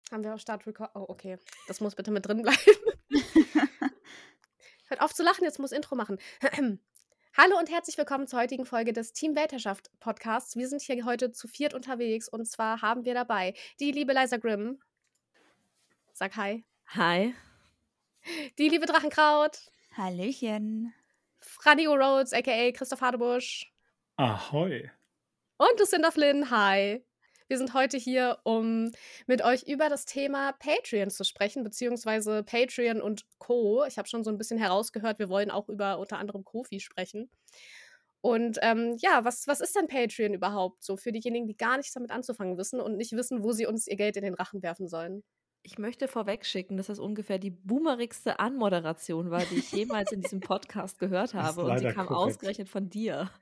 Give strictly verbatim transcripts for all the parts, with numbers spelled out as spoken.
Haben wir auch Start Record? Oh, okay. Das muss bitte mit drin bleiben. Hört auf zu lachen, jetzt muss Intro machen. Hallo und herzlich willkommen zur heutigen Folge des Team Weltherrschaft Podcasts. Wir sind hier heute zu viert unterwegs und zwar haben wir dabei die liebe Liza Grimm. Sag hi. Hi. Die liebe Drachenkraut. Hallöchen. Franny Rhodes, aka Christoph Hadebusch. Ahoi. Und Lucinda Flynn, hi. Wir sind heute hier, um mit euch über das Thema Patreon zu sprechen, beziehungsweise Patreon und Co. Ich habe schon so ein bisschen herausgehört, wir wollen auch über unter anderem Ko-fi sprechen. Und ähm, ja, was, was ist denn Patreon überhaupt so für diejenigen, die gar nichts damit anzufangen wissen und nicht wissen, wo sie uns ihr Geld in den Rachen werfen sollen? Ich möchte vorwegschicken, dass das ungefähr die boomerigste Anmoderation war, die ich jemals in diesem Podcast gehört Das ist habe. Und sie leider kam korrekt. ausgerechnet von dir.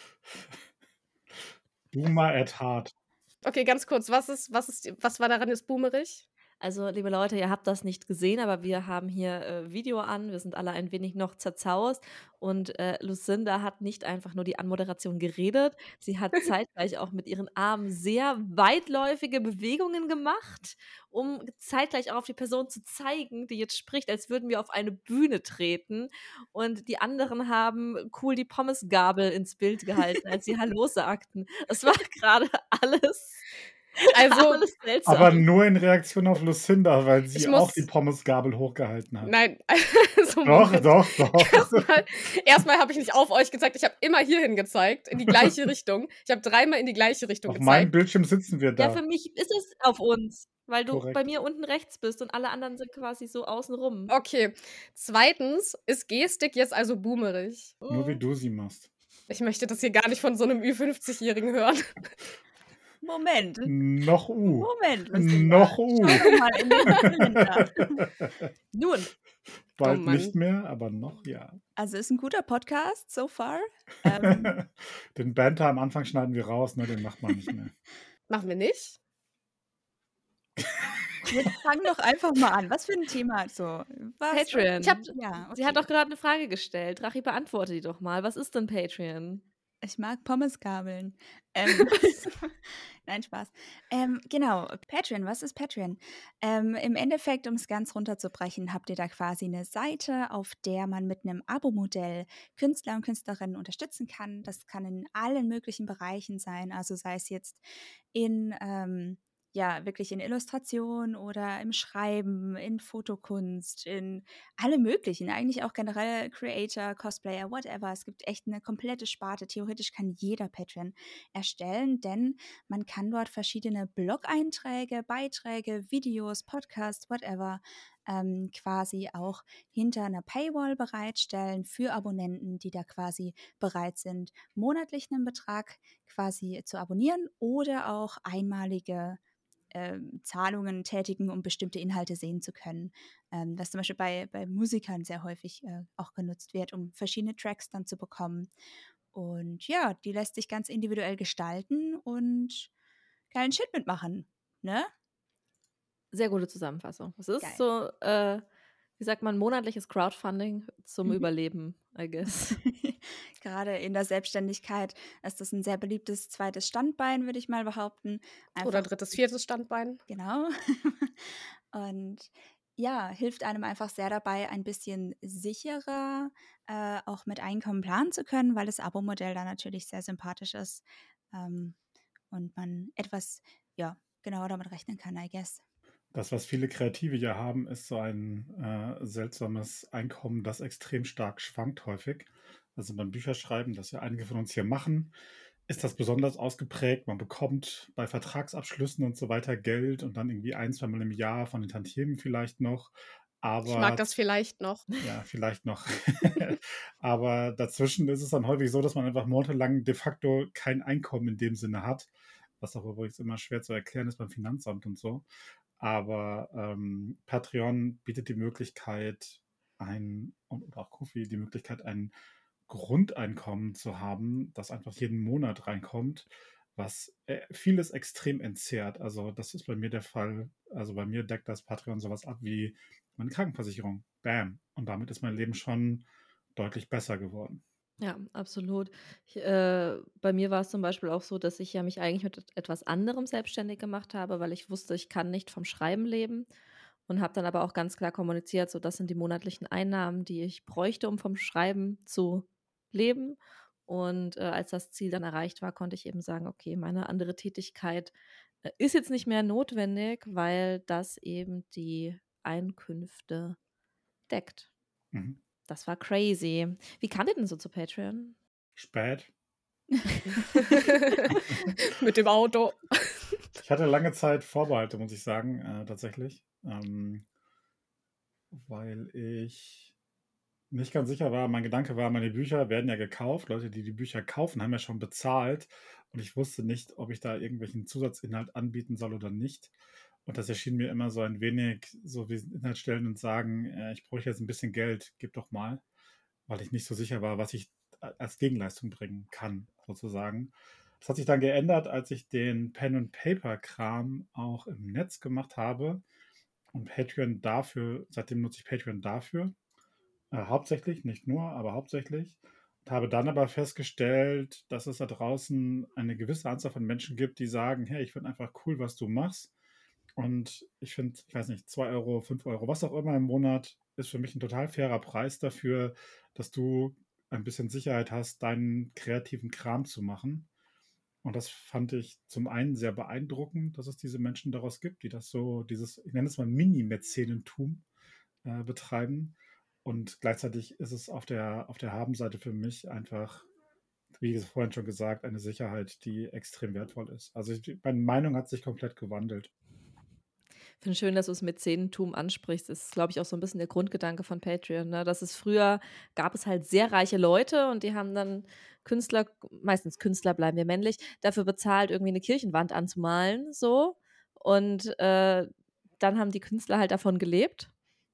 Boomer at heart. Okay, ganz kurz, was ist, was ist, was war daran jetzt boomerig? Also, liebe Leute, ihr habt das nicht gesehen, aber wir haben hier äh, Video an. Wir sind alle ein wenig noch zerzaust. Und äh, Lucinda hat nicht einfach nur die Anmoderation geredet, sie hat zeitgleich auch mit ihren Armen sehr weitläufige Bewegungen gemacht, um zeitgleich auch auf die Person zu zeigen, die jetzt spricht, als würden wir auf eine Bühne treten. Und die anderen haben cool die Pommesgabel ins Bild gehalten, als sie Hallo sagten. Es war gerade alles. Also, alles seltsam. Aber nur in Reaktion auf Lucinda, weil Ich sie muss- auch die Pommesgabel hochgehalten hat. nein, also Doch, Moment. doch, doch. Erstmal, erstmal habe ich nicht auf euch gezeigt, ich habe immer hierhin gezeigt, in die gleiche Richtung. Ich habe dreimal in die gleiche Richtung Auf meinem gezeigt. Bildschirm sitzen wir Ja, da. für mich ist es auf uns, weil du Korrekt. bei mir unten rechts bist und alle anderen sind quasi so außenrum. Okay. Zweitens ist Gestik jetzt also boomerig. Nur wie du sie machst. Ich möchte das hier gar nicht von so einem Ü fünfzig-Jährigen hören. Moment. Noch U. Moment. Lucinda. Noch U. Schau doch mal in den Kalender. Nun, Bald Oh Mann. nicht mehr, aber noch ja. Also ist ein guter Podcast so far. Ähm, Den Banter am Anfang schneiden wir raus, ne? Den macht man nicht mehr. Machen wir nicht? jetzt fang doch einfach mal an. Was für ein Thema? So, was? Patreon. Ich hab- Ja, okay. Sie hat doch gerade eine Frage gestellt. Rachi, beantworte die doch mal. Was ist denn Patreon? Ich mag Pommesgabeln. Ähm, Nein, Spaß. Ähm, genau, Patreon, was ist Patreon? Ähm, Im Endeffekt, um es ganz runterzubrechen, habt ihr da quasi eine Seite, auf der man mit einem Abo-Modell Künstler und Künstlerinnen unterstützen kann. Das kann in allen möglichen Bereichen sein, also sei es jetzt in, ähm, ja, wirklich in Illustration oder im Schreiben, in Fotokunst, in alle möglichen, eigentlich auch generell Creator, Cosplayer, whatever. Es gibt echt eine komplette Sparte. Theoretisch kann jeder Patreon erstellen, denn man kann dort verschiedene Blog-Einträge, Beiträge, Videos, Podcasts, whatever, ähm, quasi auch hinter einer Paywall bereitstellen für Abonnenten, die da quasi bereit sind, monatlich einen Betrag quasi zu abonnieren oder auch einmalige ähm, Zahlungen tätigen, um bestimmte Inhalte sehen zu können. Ähm, was zum Beispiel bei, bei Musikern sehr häufig äh, auch genutzt wird, um verschiedene Tracks dann zu bekommen. Und ja, die lässt sich ganz individuell gestalten und keinen Shit mitmachen, ne? Sehr gute Zusammenfassung. Es ist Geil. so, äh, wie sagt man, monatliches Crowdfunding zum Mhm. Überleben, I guess. Gerade in der Selbstständigkeit ist das ein sehr beliebtes zweites Standbein, würde ich mal behaupten. Oder Einfach- drittes, viertes Standbein. Genau. Und ja, hilft einem einfach sehr dabei, ein bisschen sicherer äh, auch mit Einkommen planen zu können, weil das Abo-Modell da natürlich sehr sympathisch ist ähm, und man etwas ja, genauer damit rechnen kann, I guess. Das, was viele Kreative ja haben, ist so ein äh, seltsames Einkommen, das extrem stark schwankt häufig. Also beim Bücherschreiben, das ja einige von uns hier machen, ist das besonders ausgeprägt. Man bekommt bei Vertragsabschlüssen und so weiter Geld und dann irgendwie ein, zwei Mal im Jahr von den Tantiemen vielleicht noch. Aber Ich mag das vielleicht noch. ja, vielleicht noch. Aber dazwischen ist es dann häufig so, dass man einfach monatelang de facto kein Einkommen in dem Sinne hat, was auch übrigens immer schwer zu erklären ist beim Finanzamt und so. Aber ähm, Patreon bietet die Möglichkeit, ein, und oder auch Ko-fi, die Möglichkeit, ein Grundeinkommen zu haben, das einfach jeden Monat reinkommt, was äh, vieles extrem entzerrt. Also das ist bei mir der Fall. Also bei mir deckt das Patreon sowas ab wie meine Krankenversicherung. Bam. Und damit ist mein Leben schon deutlich besser geworden. Ja, absolut. Ich, äh, bei mir war es zum Beispiel auch so, dass ich ja mich eigentlich mit et etwas anderem selbstständig gemacht habe, weil ich wusste, ich kann nicht vom Schreiben leben und habe dann aber auch ganz klar kommuniziert, so das sind die monatlichen Einnahmen, die ich bräuchte, um vom Schreiben zu leben. Und äh, als das Ziel dann erreicht war, konnte ich eben sagen, okay, meine andere Tätigkeit äh, ist jetzt nicht mehr notwendig, weil das eben die Einkünfte deckt. Mhm. Das war crazy. Wie kam ihr denn so zu Patreon? Spät. Mit dem Auto. Ich hatte lange Zeit Vorbehalte, muss ich sagen, äh, tatsächlich. Ähm, weil ich nicht ganz sicher war. Mein Gedanke war, meine Bücher werden ja gekauft. Leute, die die Bücher kaufen, haben ja schon bezahlt. Und ich wusste nicht, ob ich da irgendwelchen Zusatzinhalt anbieten soll oder nicht. Und das erschien mir immer so ein wenig, so wie Inhalt stellen und sagen, äh, ich bräuchte jetzt ein bisschen Geld, gib doch mal. Weil ich nicht so sicher war, was ich a- als Gegenleistung bringen kann, sozusagen. Das hat sich dann geändert, als ich den Pen-and-Paper-Kram auch im Netz gemacht habe. Und Patreon dafür, seitdem nutze ich Patreon dafür. Äh, hauptsächlich, nicht nur, aber hauptsächlich. Und habe dann aber festgestellt, dass es da draußen eine gewisse Anzahl von Menschen gibt, die sagen, hey, ich finde einfach cool, was du machst. Und ich finde, ich weiß nicht, zwei Euro, fünf Euro, was auch immer im Monat, ist für mich ein total fairer Preis dafür, dass du ein bisschen Sicherheit hast, deinen kreativen Kram zu machen. Und das fand ich zum einen sehr beeindruckend, dass es diese Menschen daraus gibt, die das so, dieses, ich nenne es mal Mini-Mäzenentum äh, betreiben. Und gleichzeitig ist es auf der, auf der Habenseite für mich einfach, wie vorhin schon gesagt, eine Sicherheit, die extrem wertvoll ist. Also ich, meine Meinung hat sich komplett gewandelt. Ich finde schön, dass du es Mäzenentum ansprichst. Das ist, glaube ich, auch so ein bisschen der Grundgedanke von Patreon, ne? Dass es früher gab es halt sehr reiche Leute und die haben dann Künstler, meistens Künstler, bleiben wir männlich, dafür bezahlt, irgendwie eine Kirchenwand anzumalen, so. Und äh, dann haben die Künstler halt davon gelebt.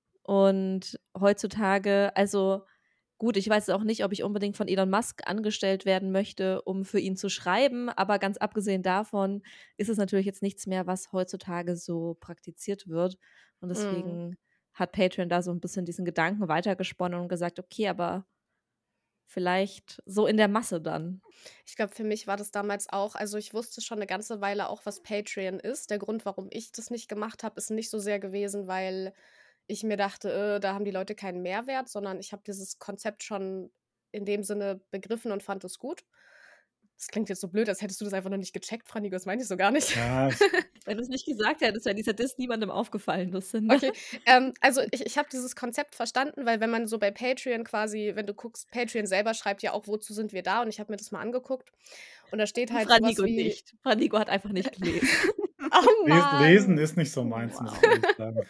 Und heutzutage, also gut, ich weiß auch nicht, ob ich unbedingt von Elon Musk angestellt werden möchte, um für ihn zu schreiben, aber ganz abgesehen davon ist es natürlich jetzt nichts mehr, was heutzutage so praktiziert wird. Und Mhm. deswegen hat Patreon da so ein bisschen diesen Gedanken weitergesponnen und gesagt, okay, aber vielleicht so in der Masse dann. Ich glaube, für mich war das damals auch, also ich wusste schon eine ganze Weile auch, was Patreon ist. Der Grund, warum ich das nicht gemacht habe, ist nicht so sehr gewesen, weil ich mir dachte, äh, da haben die Leute keinen Mehrwert, sondern ich habe dieses Konzept schon in dem Sinne begriffen und fand es gut. Das klingt jetzt so blöd, als hättest du das einfach noch nicht gecheckt, Franny, das meine ich so gar nicht. Ja, ich, Wenn du es nicht gesagt hättest, wäre dieser Diss niemandem aufgefallen, Lucinda. Okay, ähm, also ich ich habe dieses Konzept verstanden, weil wenn man so bei Patreon quasi, wenn du guckst, Patreon selber schreibt ja auch, wozu sind wir da? Und ich habe mir das mal angeguckt und da steht halt sowas Franigo wie, nicht. Franigo hat einfach nicht gelesen. oh les, lesen Mann. ist nicht so meins, muss ich Wow. ehrlich sagen.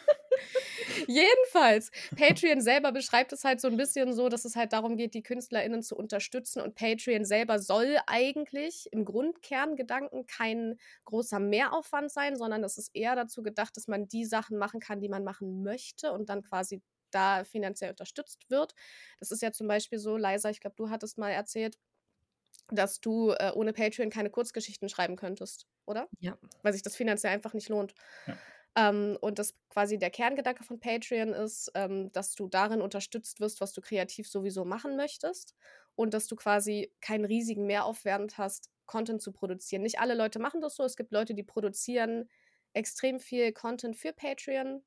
Jedenfalls, Patreon selber beschreibt es halt so ein bisschen so, dass es halt darum geht, die KünstlerInnen zu unterstützen und Patreon selber soll eigentlich im Grundkerngedanken kein großer Mehraufwand sein, sondern es ist eher dazu gedacht, dass man die Sachen machen kann, die man machen möchte und dann quasi da finanziell unterstützt wird. Das ist ja zum Beispiel so, Liza, ich glaube, du hattest mal erzählt, dass du äh, ohne Patreon keine Kurzgeschichten schreiben könntest, oder? Ja. Weil sich das finanziell einfach nicht lohnt. Ja. Ähm, und das quasi der Kerngedanke von Patreon ist, ähm, dass du darin unterstützt wirst, was du kreativ sowieso machen möchtest und dass du quasi keinen riesigen Mehraufwand hast, Content zu produzieren. Nicht alle Leute machen das so. Es gibt Leute, die produzieren extrem viel Content für Patreon.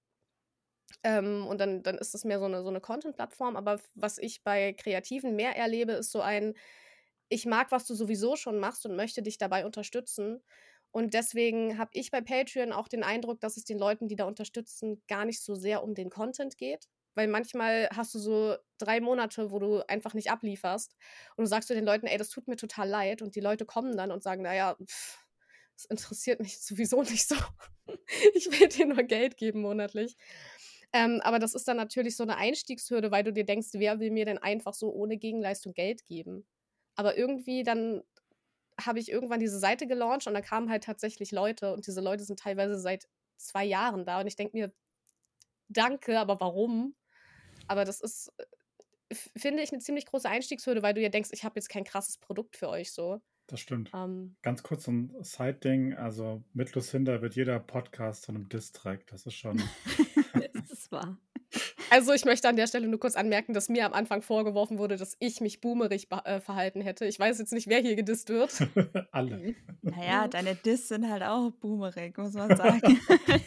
Ähm, und dann, dann ist das mehr so eine, so eine Content-Plattform. Aber was ich bei Kreativen mehr erlebe, ist so ein, ich mag, was du sowieso schon machst und möchte dich dabei unterstützen. Und deswegen habe ich bei Patreon auch den Eindruck, dass es den Leuten, die da unterstützen, gar nicht so sehr um den Content geht. Weil manchmal hast du so drei Monate, wo du einfach nicht ablieferst und du sagst zu den Leuten, ey, das tut mir total leid. Und die Leute kommen dann und sagen, naja, pff, das interessiert mich sowieso nicht so. Ich will dir nur Geld geben monatlich. Ähm, aber das ist dann natürlich so eine Einstiegshürde, weil du dir denkst, wer will mir denn einfach so ohne Gegenleistung Geld geben? Aber irgendwie dann habe ich irgendwann diese Seite gelauncht und da kamen halt tatsächlich Leute und diese Leute sind teilweise seit zwei Jahren da und ich denke mir, danke, aber warum? Aber das ist, äh, f finde ich, eine ziemlich große Einstiegshürde, weil du ja denkst, ich habe jetzt kein krasses Produkt für euch so. Das stimmt. Ähm, Ganz kurz so ein Side-Ding. Also mit Lucinda wird jeder Podcast zu einem Diss-Track. Das ist schon. Es ist wahr. Also, ich möchte an der Stelle nur kurz anmerken, dass mir am Anfang vorgeworfen wurde, dass ich mich boomerig be äh, verhalten hätte. Ich weiß jetzt nicht, wer hier gedisst wird. Alle. Mhm. Naja, Mhm. deine Diss sind halt auch boomerig, muss man sagen.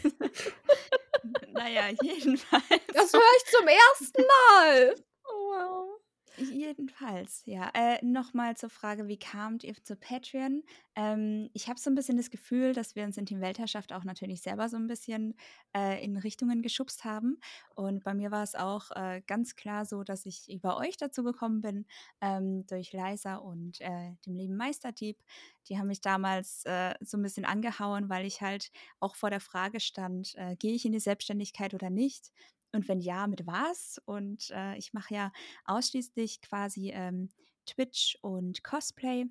Naja, jedenfalls. Das höre ich zum ersten Mal. Oh, wow. Jedenfalls, ja. Äh, noch mal zur Frage, wie kamt ihr zu Patreon? Ähm, ich habe so ein bisschen das Gefühl, dass wir uns in Team Weltherrschaft auch natürlich selber so ein bisschen äh, in Richtungen geschubst haben. Und bei mir war es auch äh, ganz klar so, dass ich über euch dazu gekommen bin, ähm, durch Liza und äh, dem lieben Meisterdieb. Die haben mich damals äh, so ein bisschen angehauen, weil ich halt auch vor der Frage stand, äh, gehe ich in die Selbstständigkeit oder nicht? Und wenn ja, mit was? Und äh, ich mache ja ausschließlich quasi ähm, Twitch und Cosplay.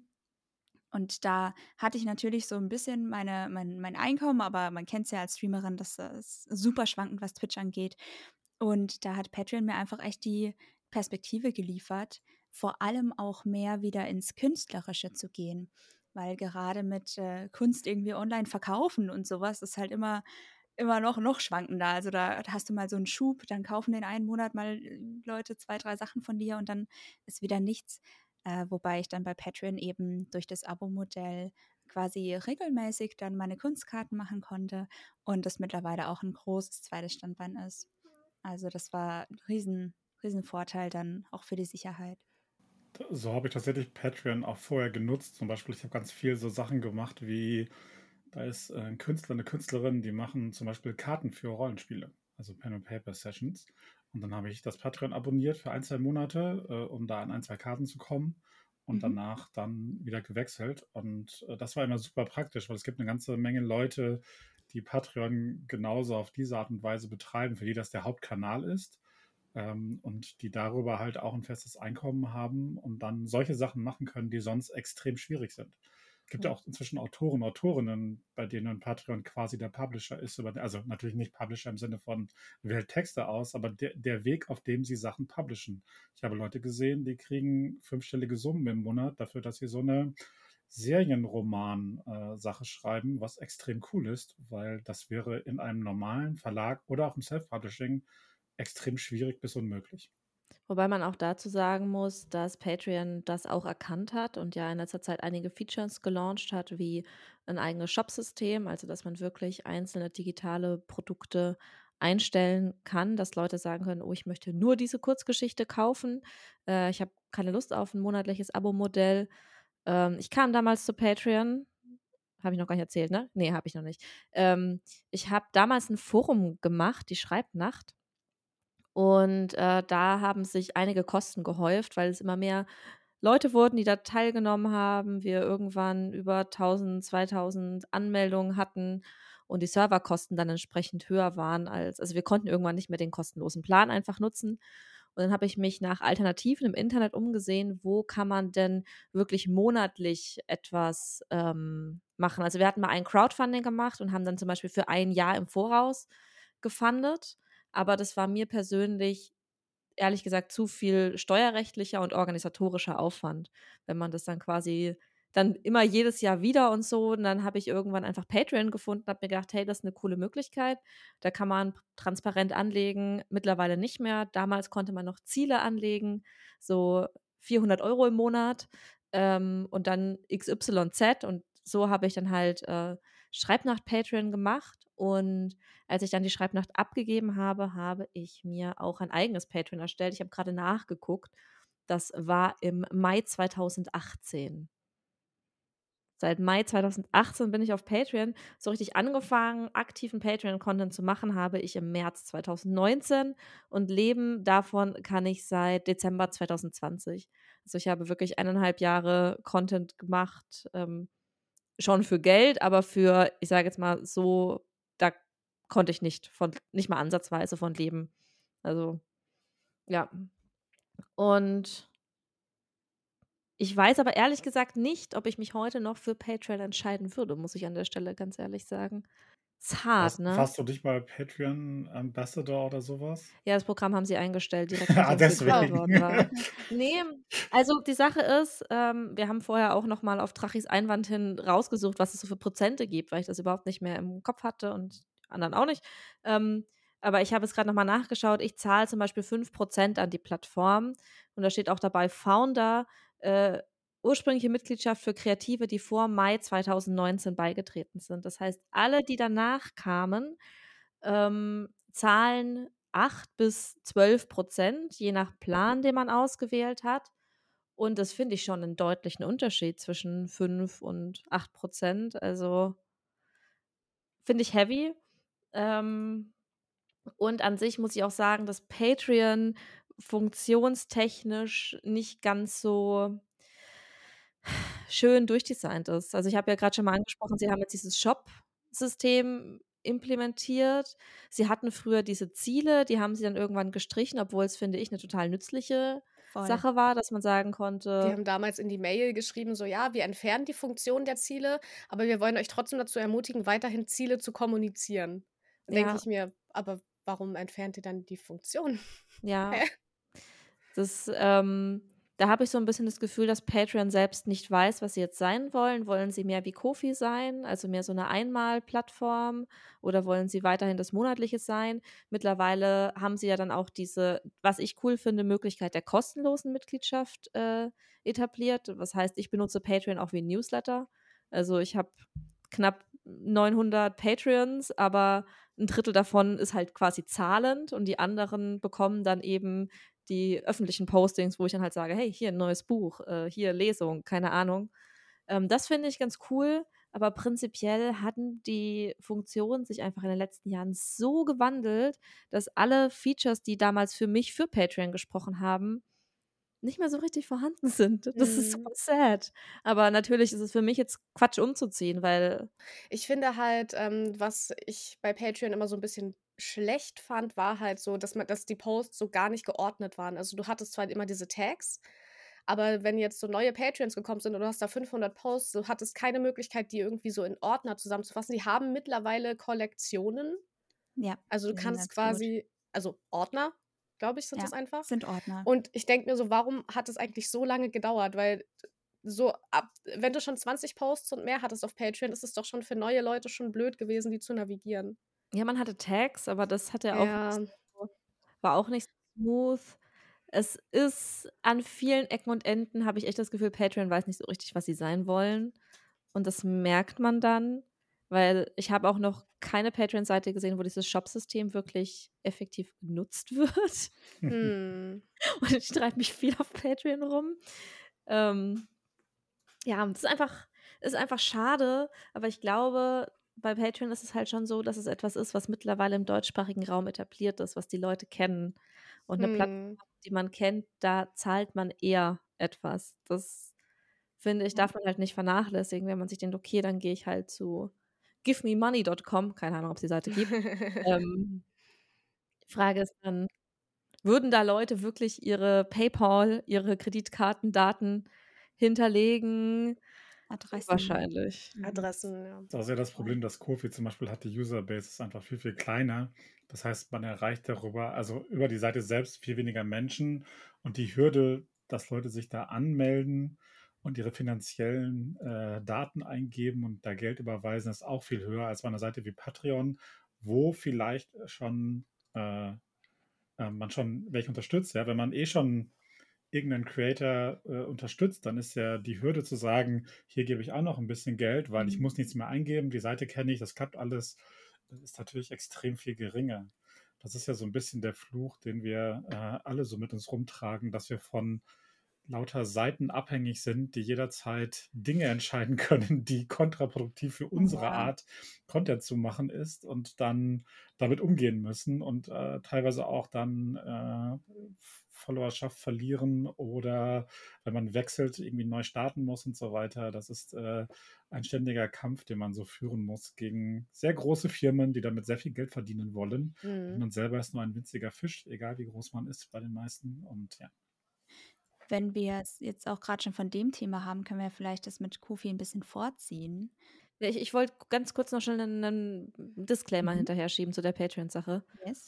Und da hatte ich natürlich so ein bisschen meine, mein, mein Einkommen, aber man kennt es ja als Streamerin, das ist super schwankend, was Twitch angeht. Und da hat Patreon mir einfach echt die Perspektive geliefert, vor allem auch mehr wieder ins Künstlerische zu gehen. Weil gerade mit äh, Kunst irgendwie online verkaufen und sowas ist halt immer immer noch noch schwankender. Also, da hast du mal so einen Schub, dann kaufen in einem Monat mal äh, Leute zwei, drei Sachen von dir und dann ist wieder nichts. Äh, wobei ich dann bei Patreon eben durch das Abo-Modell quasi regelmäßig dann meine Kunstkarten machen konnte und das mittlerweile auch ein großes zweites Standbein ist. Also, das war 'n riesen riesen Vorteil dann auch für die Sicherheit. So habe ich tatsächlich Patreon auch vorher genutzt. Zum Beispiel, ich habe ganz viel so Sachen gemacht wie, da ist äh, ein Künstler, eine Künstlerin, die machen zum Beispiel Karten für Rollenspiele, also Pen and Paper Sessions. Und dann habe ich das Patreon abonniert für ein, zwei Monate, äh, um da an ein, zwei Karten zu kommen und Mhm. danach dann wieder gewechselt. Und äh, das war immer super praktisch, weil es gibt eine ganze Menge Leute, die Patreon genauso auf diese Art und Weise betreiben, für die das der Hauptkanal ist. Ähm, und die darüber halt auch ein festes Einkommen haben und dann solche Sachen machen können, die sonst extrem schwierig sind. Es gibt ja Mhm. auch inzwischen Autoren, Autorinnen, bei denen Patreon quasi der Publisher ist. Über, also natürlich nicht Publisher im Sinne von wählt Texte aus, aber der, der Weg, auf dem sie Sachen publishen. Ich habe Leute gesehen, die kriegen fünfstellige Summen im Monat dafür, dass sie so eine Serienroman-Sache schreiben, was extrem cool ist, weil das wäre in einem normalen Verlag oder auch im Self-Publishing extrem schwierig bis unmöglich. Wobei man auch dazu sagen muss, dass Patreon das auch erkannt hat und ja in letzter Zeit einige Features gelauncht hat, wie ein eigenes Shopsystem, also dass man wirklich einzelne digitale Produkte einstellen kann, dass Leute sagen können, oh, ich möchte nur diese Kurzgeschichte kaufen. Äh, ich habe keine Lust auf ein monatliches Abo-Modell. Ähm, ich kam damals zu Patreon. Habe ich noch gar nicht erzählt, ne? Nee, habe ich noch nicht. Ähm, ich habe damals ein Forum gemacht, die Schreibnacht. Und, äh, da haben sich einige Kosten gehäuft, weil es immer mehr Leute wurden, die da teilgenommen haben. Wir irgendwann über tausend, zweitausend Anmeldungen hatten und die Serverkosten dann entsprechend höher waren als also, wir konnten irgendwann nicht mehr den kostenlosen Plan einfach nutzen. Und dann habe ich mich nach Alternativen im Internet umgesehen, wo kann man denn wirklich monatlich etwas, ähm, machen? Also, wir hatten mal ein Crowdfunding gemacht und haben dann zum Beispiel für ein Jahr im Voraus gefundet. Aber das war mir persönlich, ehrlich gesagt, zu viel steuerrechtlicher und organisatorischer Aufwand, wenn man das dann quasi dann immer jedes Jahr wieder und so. Und dann habe ich irgendwann einfach Patreon gefunden, habe mir gedacht: „Hey, das ist eine coole Möglichkeit. Da kann man transparent anlegen.“ Mittlerweile nicht mehr. Damals konnte man noch Ziele anlegen, so vierhundert Euro im Monat, ähm, und dann X Y Z. Und so habe ich dann halt, äh, Schreibnacht Patreon gemacht. Und als ich dann die Schreibnacht abgegeben habe, habe ich mir auch ein eigenes Patreon erstellt. Ich habe gerade nachgeguckt. Das war im Mai zweitausendachtzehn. Seit Mai zweitausendachtzehn bin ich auf Patreon. So richtig angefangen, aktiven Patreon-Content zu machen, habe ich im März zweitausendneunzehn und leben davon kann ich seit Dezember zweitausendzwanzig. Also, ich habe wirklich eineinhalb Jahre Content gemacht, ähm, schon für Geld, aber für, ich sage jetzt mal so, da konnte ich nicht von nicht mal ansatzweise von leben. Also, ja. Und ich weiß aber ehrlich gesagt nicht, ob ich mich heute noch für Patreon entscheiden würde, muss ich an der Stelle ganz ehrlich sagen. Ist hart, Warst, ne? warst du nicht mal Patreon Ambassador oder sowas? Ja, das Programm haben sie eingestellt, direkt Ah, nachdem es gegründet deswegen. worden war. Ne, also die Sache ist, ähm, wir haben vorher auch noch mal auf Drachis Einwand hin rausgesucht, was es so für Prozente gibt, weil ich das überhaupt nicht mehr im Kopf hatte und die anderen auch nicht. Ähm, Aber ich habe jetzt gerade noch mal nachgeschaut, ich zahle zum Beispiel fünf Prozent an die Plattform und da steht auch dabei Founder, äh, ursprüngliche Mitgliedschaft für Kreative, die vor Mai zweitausendneunzehn beigetreten sind. Das heißt, alle, die danach kamen, ähm, zahlen acht bis zwölf Prozent, je nach Plan, den man ausgewählt hat. Und das finde ich schon einen deutlichen Unterschied zwischen fünf und acht Prozent. Also, finde ich heavy. Ähm, und an sich muss ich auch sagen, dass Patreon funktionstechnisch nicht ganz so schön durchdesignt ist. Also, ich habe ja gerade schon mal angesprochen, sie haben jetzt dieses Shop-System implementiert. Sie hatten früher diese Ziele, die haben sie dann irgendwann gestrichen, obwohl es, finde ich, eine total nützliche Voll. Sache war, dass man sagen Die konnte haben damals in die Mail geschrieben, so: „Ja, wir entfernen die Funktion der Ziele, aber wir wollen euch trotzdem dazu ermutigen, weiterhin Ziele zu kommunizieren.“ Dann denke ja, ich mir: „Aber warum entfernt ihr dann die Funktion?“ ja. Hä? Das, ähm da habe ich so ein bisschen das Gefühl, dass Patreon selbst nicht weiß, was sie jetzt sein wollen. Wollen sie mehr wie Ko-fi sein, also mehr so eine Einmal-Plattform, oder wollen sie weiterhin das Monatliche sein? Mittlerweile haben sie ja dann auch diese, was ich cool finde, Möglichkeit der kostenlosen Mitgliedschaft, äh, etabliert. Was heißt, ich benutze Patreon auch wie 'n Newsletter. Also, ich habe knapp neunhundert Patreons, aber ein Drittel davon ist halt quasi zahlend und die anderen bekommen dann eben die öffentlichen Postings, wo ich dann halt sage: „Hey, hier ein neues Buch, äh, hier Lesung“, keine Ahnung. Ähm, das finde ich ganz cool, aber prinzipiell hatten die Funktionen sich einfach in den letzten Jahren so gewandelt, dass alle Features, die damals für mich für Patreon gesprochen haben, nicht mehr so richtig vorhanden sind. Das ist Mhm. super sad. Aber natürlich ist es für mich jetzt Quatsch umzuziehen, weil Ich finde halt, ähm, was ich bei Patreon immer so ein bisschen schlecht fand, war halt so, dass man dass die Posts so gar nicht geordnet waren. Also, du hattest zwar immer diese Tags, aber wenn jetzt so neue Patreons gekommen sind und du hast da fünfhundert Posts, du hattest keine Möglichkeit, die irgendwie so in Ordner zusammenzufassen. Die haben mittlerweile Kollektionen. Ja, Also, du die sind kannst ganz gut. quasi also, Ordner, glaube ich, sind Ja, das einfach. sind Ordner. Und ich denke mir so: „Warum hat es eigentlich so lange gedauert?“ Weil so ab wenn du schon zwanzig Posts und mehr hattest auf Patreon, ist es doch schon für neue Leute schon blöd gewesen, die zu navigieren. ja, man hatte Tags, aber das hat ja auch nicht Ja. so war auch nicht so smooth. Es ist an vielen Ecken und Enden habe ich echt das Gefühl, Patreon weiß nicht so richtig, was sie sein wollen. Und das merkt man dann, weil ich habe auch noch keine Patreon-Seite gesehen, wo dieses Shop-System wirklich effektiv genutzt wird. Mhm. Und ich treibe mich viel auf Patreon rum. Ähm, ja, und das ist einfach ist einfach schade, aber ich glaube, bei Patreon ist es halt schon so, dass es etwas ist, was mittlerweile im deutschsprachigen Raum etabliert ist, was die Leute kennen. Und 'ne Plattform, Mhm. die man kennt, da zahlt man eher etwas. Das, finde ich, Ja. darf man halt nicht vernachlässigen, wenn man sich denkt: „Okay, dann gehe ich halt zu give me money Punkt com“, keine Ahnung, ob's die Seite gibt. Ähm, die Frage ist dann, würden da Leute wirklich ihre PayPal, ihre Kreditkartendaten hinterlegen? Adressen. Wahrscheinlich. Mhm. Adressen, ja. Das ist ja das Voll. Problem, dass Ko-fi zum Beispiel hat, die Userbase ist einfach viel, viel kleiner. Das heißt, man erreicht darüber, also über die Seite selbst viel weniger Menschen und die Hürde, dass Leute sich da anmelden und ihre finanziellen äh, Daten eingeben und da Geld überweisen, ist auch viel höher als bei einer Seite wie Patreon, wo vielleicht schon äh, äh, man schon welche unterstützt. Ja, wenn man eh schon irgendeinen Creator äh, unterstützt, dann ist ja die Hürde zu sagen, hier gebe ich auch noch ein bisschen Geld, weil ich Mhm. muss nichts mehr eingeben, die Seite kenne ich, das klappt alles, ist natürlich extrem viel geringer. Das ist ja so ein bisschen der Fluch, den wir äh, alle so mit uns rumtragen, dass wir von lauter Seiten abhängig sind, die jederzeit Dinge entscheiden können, die kontraproduktiv für unsere Ja. Art Content zu machen ist und dann damit umgehen müssen und äh, teilweise auch dann äh, Followerschaft verlieren oder wenn man wechselt, irgendwie neu starten muss und so weiter. Das ist äh, ein ständiger Kampf, den man so führen muss gegen sehr große Firmen, die damit sehr viel Geld verdienen wollen. Und Mhm. man selber ist nur ein winziger Fisch, egal wie groß man ist bei den meisten. Und ja. Wenn wir es jetzt auch gerade schon von dem Thema haben, können wir vielleicht das mit Ko-fi ein bisschen vorziehen. Ja, ich ich wollte ganz kurz noch schnell 'nen 'nen Disclaimer Mhm. hinterher schieben zu der Patreon-Sache. Yes.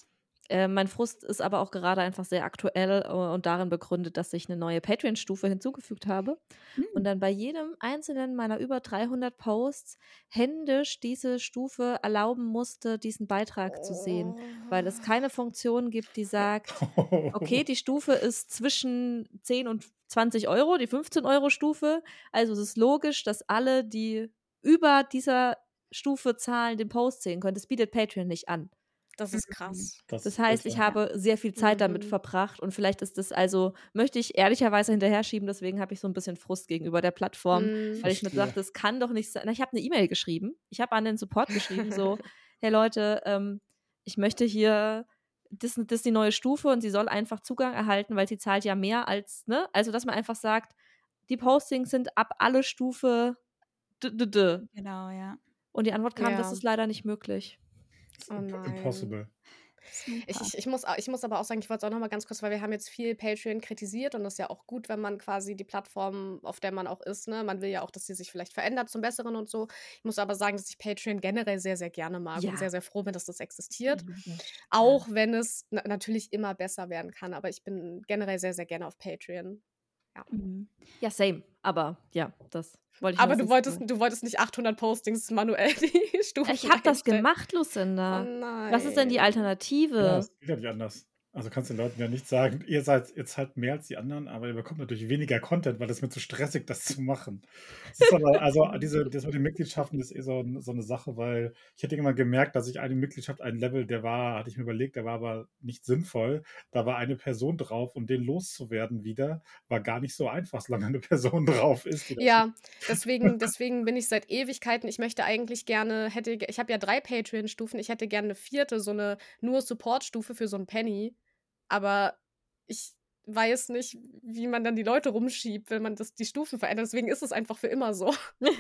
Äh, mein Frust ist aber auch gerade einfach sehr aktuell äh, und darin begründet, dass ich eine neue Patreon-Stufe hinzugefügt habe und Hm. dann bei jedem einzelnen meiner über dreihundert Posts händisch diese Stufe erlauben musste, diesen Beitrag zu sehen, weil es keine Funktion gibt, die sagt, okay, die Stufe ist zwischen zehn und zwanzig Euro, die fünfzehn-Euro-Stufe. Also es ist logisch, dass alle, die über dieser Stufe zahlen, den Post sehen können. Das bietet Patreon nicht an. Das ist Mhm. krass. Das Das ist heißt, ich bitter. habe sehr viel Zeit damit Mhm. verbracht und vielleicht ist das also, möchte ich ehrlicherweise hinterher schieben, deswegen habe ich so ein bisschen Frust gegenüber der Plattform, Mhm. weil ich mir Verstehe. dachte, es kann doch nicht sein. Na, ich habe eine E-Mail geschrieben. Ich habe an den Support geschrieben, so, hey Leute, ähm, ich möchte hier, das, das ist die neue Stufe und sie soll einfach Zugang erhalten, weil sie zahlt ja mehr als, ne? Also, dass man einfach sagt, die Postings sind ab alle Stufe d d d. Genau, ja. Und die Antwort kam, das Ja. ist leider nicht möglich. It's Oh imp- nein. impossible. Ich, Super. ich, ich, muss, au- ich muss aber auch sagen, ich wollte es auch noch mal ganz kurz, weil wir haben jetzt viel Patreon kritisiert und das ist ja auch gut, wenn man quasi die Plattform, auf der man auch ist, ne, man will ja auch, dass sie sich vielleicht verändert zum Besseren und so. Ich muss aber sagen, dass ich Patreon generell sehr, sehr gerne mag Ja. und sehr, sehr froh bin, dass das existiert. Logisch. Auch wenn es na natürlich immer besser werden kann, aber ich bin generell sehr, sehr gerne auf Patreon. Ja. Mhm. Ja, same. Aber ja, das wollte ich Aber noch du dazu wolltest, sagen. du wolltest nicht achthundert Postings manuell die Stufen Ich habe das einstellen. gemacht, Oh Lucinda. Was ist denn die nein. Ja, Alternative? es geht ja nicht anders. Also kannst du den Leuten ja nicht sagen, ihr seid jetzt halt mehr als die anderen, aber ihr bekommt natürlich weniger Content, weil es mir zu stressig, das zu machen. Es ist aber, also diese, das mit den Mitgliedschaften ist eh so, so eine Sache, weil ich hätte irgendwann gemerkt, dass ich eine Mitgliedschaft, ein Level, der war, hatte ich mir überlegt, der war aber nicht sinnvoll. Da war eine Person drauf und den loszuwerden wieder, war gar nicht so einfach, solange eine Person drauf ist. Die das Ja, deswegen, deswegen bin ich seit Ewigkeiten. Ich möchte eigentlich gerne, hätte, ich habe ja drei Patreon-Stufen, ich hätte gerne eine vierte, so eine nur Support-Stufe für so ein Penny. Aber ich weiß nicht, wie man dann die Leute rumschiebt, wenn man das, die Stufen verändert. Deswegen ist es einfach für immer so.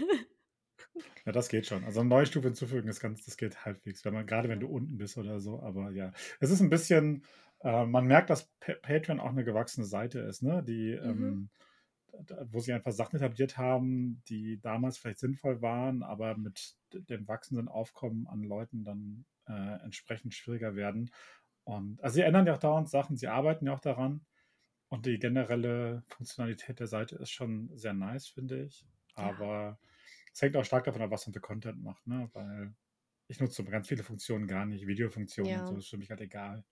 Ja, das geht schon. Also eine neue Stufe hinzufügen, das, ganz, das geht halbwegs, wenn man, gerade wenn du unten bist oder so. Aber ja, es ist ein bisschen, äh, man merkt, dass Pa- Patreon auch eine gewachsene Seite ist, ne? Die, Mhm. ähm, da- wo sie einfach Sachen etabliert haben, die damals vielleicht sinnvoll waren, aber mit d- dem wachsenden Aufkommen an Leuten dann äh, entsprechend schwieriger werden. Und also sie ändern ja auch dauernd Sachen, sie arbeiten ja auch daran. Und die generelle Funktionalität der Seite ist schon sehr nice, finde ich. Ja. Aber es hängt auch stark davon ab, was man für Content macht, ne? Weil ich nutze ganz viele Funktionen gar nicht. Videofunktionen und Ja. so ist für mich halt egal.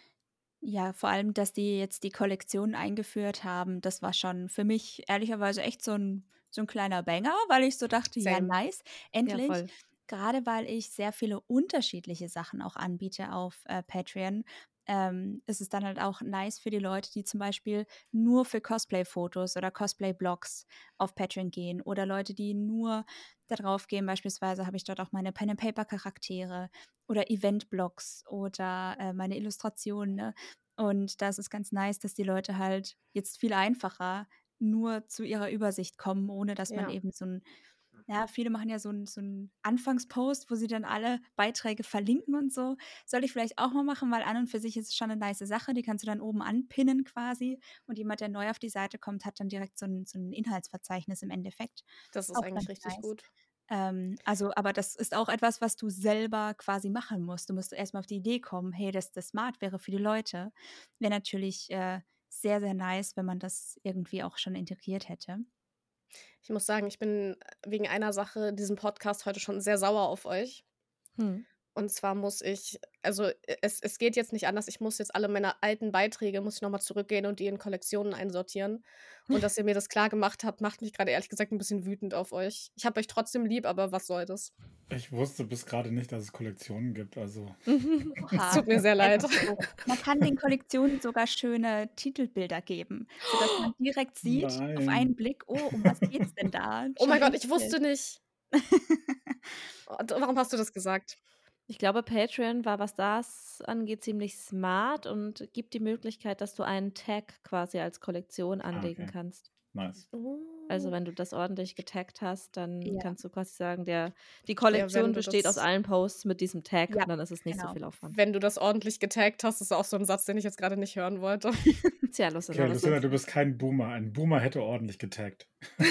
Ja, vor allem, dass die jetzt die Kollektion eingeführt haben, das war schon für mich ehrlicherweise echt so ein, so ein kleiner Banger, weil ich so dachte, ja, Same. nice, Ja, endlich. voll. Gerade weil ich sehr viele unterschiedliche Sachen auch anbiete auf äh, Patreon, ähm, ist es dann halt auch nice für die Leute, die zum Beispiel nur für Cosplay-Fotos oder Cosplay-Blogs auf Patreon gehen oder Leute, die nur darauf gehen. Beispielsweise habe ich dort auch meine Pen-and-Paper-Charaktere oder Event-Blogs oder äh, meine Illustrationen. Ne? Und da ist es ganz nice, dass die Leute halt jetzt viel einfacher nur zu ihrer Übersicht kommen, ohne dass man Ja. eben so ein, ja, viele machen ja so einen so einen Anfangspost, wo sie dann alle Beiträge verlinken und so. Soll ich vielleicht auch mal machen, weil an und für sich ist es schon eine nice Sache. Die kannst du dann oben anpinnen quasi. Und jemand, der neu auf die Seite kommt, hat dann direkt so ein, so ein Inhaltsverzeichnis im Endeffekt. Das ist Auch eigentlich ganz richtig nice. gut. Ähm, also, aber das ist auch etwas, was du selber quasi machen musst. Du musst erstmal auf die Idee kommen, hey, dass das smart wäre für die Leute. Wäre natürlich äh, sehr, sehr nice, wenn man das irgendwie auch schon integriert hätte. Ich muss sagen, ich bin wegen einer Sache diesen Podcast heute schon sehr sauer auf euch. Hm. Und zwar muss ich, also äh, es, es geht jetzt nicht anders, ich muss jetzt alle meine alten Beiträge, muss ich nochmal zurückgehen und die in Kollektionen einsortieren. Und dass ihr mir das klar gemacht habt, macht mich gerade ehrlich gesagt ein bisschen wütend auf euch. Ich habe euch trotzdem lieb, aber was soll das? Ich wusste bis gerade nicht, dass es Kollektionen gibt. Also Es Oha, tut mir das sehr ist leid. einfach so. Man kann den Kollektionen sogar schöne Titelbilder geben, sodass man direkt sieht, auf nein. einen Blick, oh, um was geht's denn da? Oh mein Schon Gott, ich integriert. wusste nicht. Und warum hast du das gesagt? Ich glaube, Patreon war, was das angeht, ziemlich smart und gibt die Möglichkeit, dass du einen Tag quasi als Kollektion Ah, anlegen okay. kannst. Nice. Also Oh. wenn du das ordentlich getaggt hast, dann Ja, kannst du quasi sagen, der, die Ja, Kollektion wenn du besteht aus das, allen Posts mit diesem Tag ja, und dann ist es nicht so genau. viel Aufwand. wenn du das ordentlich getaggt hast, ist auch so ein Satz, den ich jetzt gerade nicht hören wollte. Tja, Lucinda, Okay, was Lucinda, soll's? du bist kein Boomer. Ein Boomer hätte ordentlich getaggt.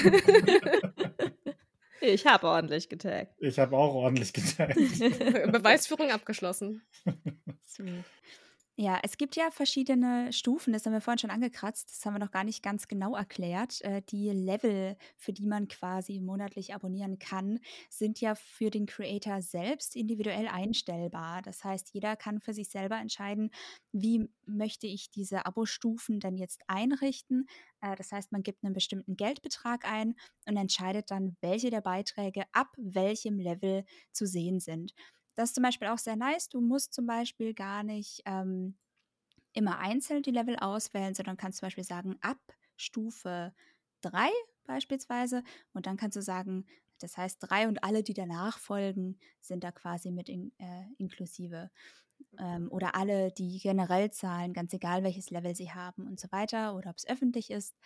Ich habe ordentlich getaggt. Ich habe auch ordentlich getaggt. Beweisführung abgeschlossen. Sweet. Ja, es gibt ja verschiedene Stufen, das haben wir vorhin schon angekratzt, das haben wir noch gar nicht ganz genau erklärt. Äh, die Level, für die man quasi monatlich abonnieren kann, sind ja für den Creator selbst individuell einstellbar. Das heißt, jeder kann für sich selber entscheiden, wie möchte ich diese Abo-Stufen denn jetzt einrichten. Äh, das heißt, man gibt einen bestimmten Geldbetrag ein und entscheidet dann, welche der Beiträge ab welchem Level zu sehen sind. Das ist zum Beispiel auch sehr nice. Du musst zum Beispiel gar nicht ähm, immer einzeln die Level auswählen, sondern kannst zum Beispiel sagen, ab Stufe drei beispielsweise. Und dann kannst du sagen, das heißt, drei und alle, die danach folgen, sind da quasi mit in, äh, inklusive. Ähm, oder alle, die generell zahlen, ganz egal welches Level sie haben und so weiter. Oder ob es öffentlich ist.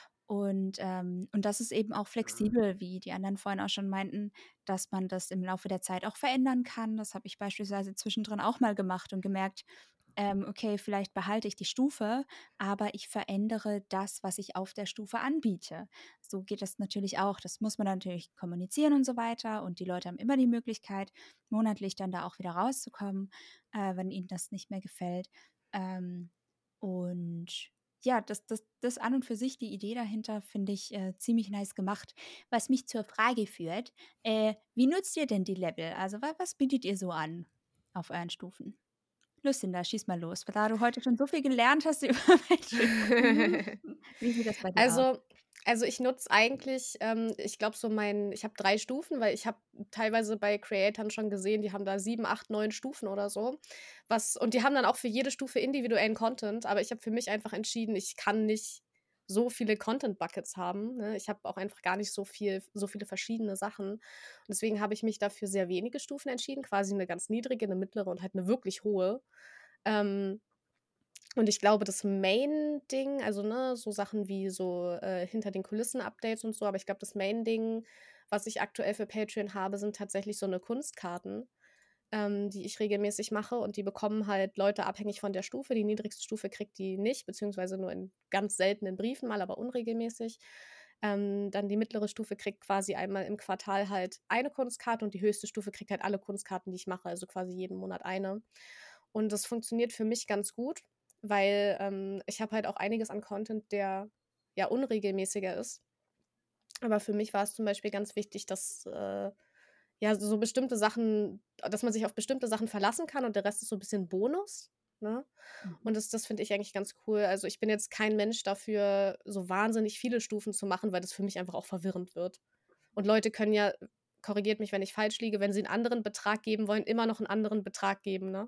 Und, ähm, und das ist eben auch flexibel, wie die anderen vorhin auch schon meinten, dass man das im Laufe der Zeit auch verändern kann. Das habe ich beispielsweise zwischendrin auch mal gemacht und gemerkt, ähm, okay, vielleicht behalte ich die Stufe, aber ich verändere das, was ich auf der Stufe anbiete. So geht das natürlich auch. Das muss man natürlich kommunizieren und so weiter. Und die Leute haben immer die Möglichkeit, monatlich dann da auch wieder rauszukommen, äh, wenn ihnen das nicht mehr gefällt. Ähm, und ja, das, das, das an und für sich, die Idee dahinter, finde ich äh, ziemlich nice gemacht. Was mich zur Frage führt, äh, wie nutzt ihr denn die Level? Also wa was bietet ihr so an auf euren Stufen? Lucinda, schieß mal los, da du heute schon so viel gelernt hast über Patreon. Wie sieht das bei dir aus? Also also, ich nutze eigentlich, ähm, ich glaube, so mein ich habe drei Stufen, weil ich habe teilweise bei Creatoren schon gesehen, die haben da sieben, acht, neun Stufen oder so. Was und die haben dann auch für jede Stufe individuellen Content, aber ich habe für mich einfach entschieden, ich kann nicht so viele Content-Buckets haben, ne? Ich habe auch einfach gar nicht so viel so viele verschiedene Sachen. Und deswegen habe ich mich dafür sehr wenige Stufen entschieden, quasi eine ganz niedrige, eine mittlere und halt eine wirklich hohe. Ähm und ich glaube, das Main-Ding, also, ne, so Sachen wie so, äh, hinter den Kulissen-Updates und so, aber ich glaube, das Main-Ding, was ich aktuell für Patreon habe, sind tatsächlich so 'ne Kunstkarten, ähm, die ich regelmäßig mache und die bekommen halt Leute abhängig von der Stufe. Die niedrigste Stufe kriegt die nicht, beziehungsweise nur in ganz seltenen Briefen mal, aber unregelmäßig. Ähm, dann die mittlere Stufe kriegt quasi einmal im Quartal halt eine Kunstkarte und die höchste Stufe kriegt halt alle Kunstkarten, die ich mache, also quasi jeden Monat eine. Und das funktioniert für mich ganz gut, weil, ähm, ich habe halt auch einiges an Content, der ja unregelmäßiger ist. Aber für mich war es zum Beispiel ganz wichtig, dass, äh, ja, so so bestimmte Sachen dass man sich auf bestimmte Sachen verlassen kann und der Rest ist so 'n bisschen Bonus, ne? Mhm. Und das das finde ich eigentlich ganz cool. Also, ich bin jetzt kein Mensch dafür, so wahnsinnig viele Stufen zu machen, weil das für mich einfach auch verwirrend wird. Und Leute können ja, korrigiert mich, wenn ich falsch liege, wenn sie 'n anderen Betrag geben wollen, immer noch 'n anderen Betrag geben, ne?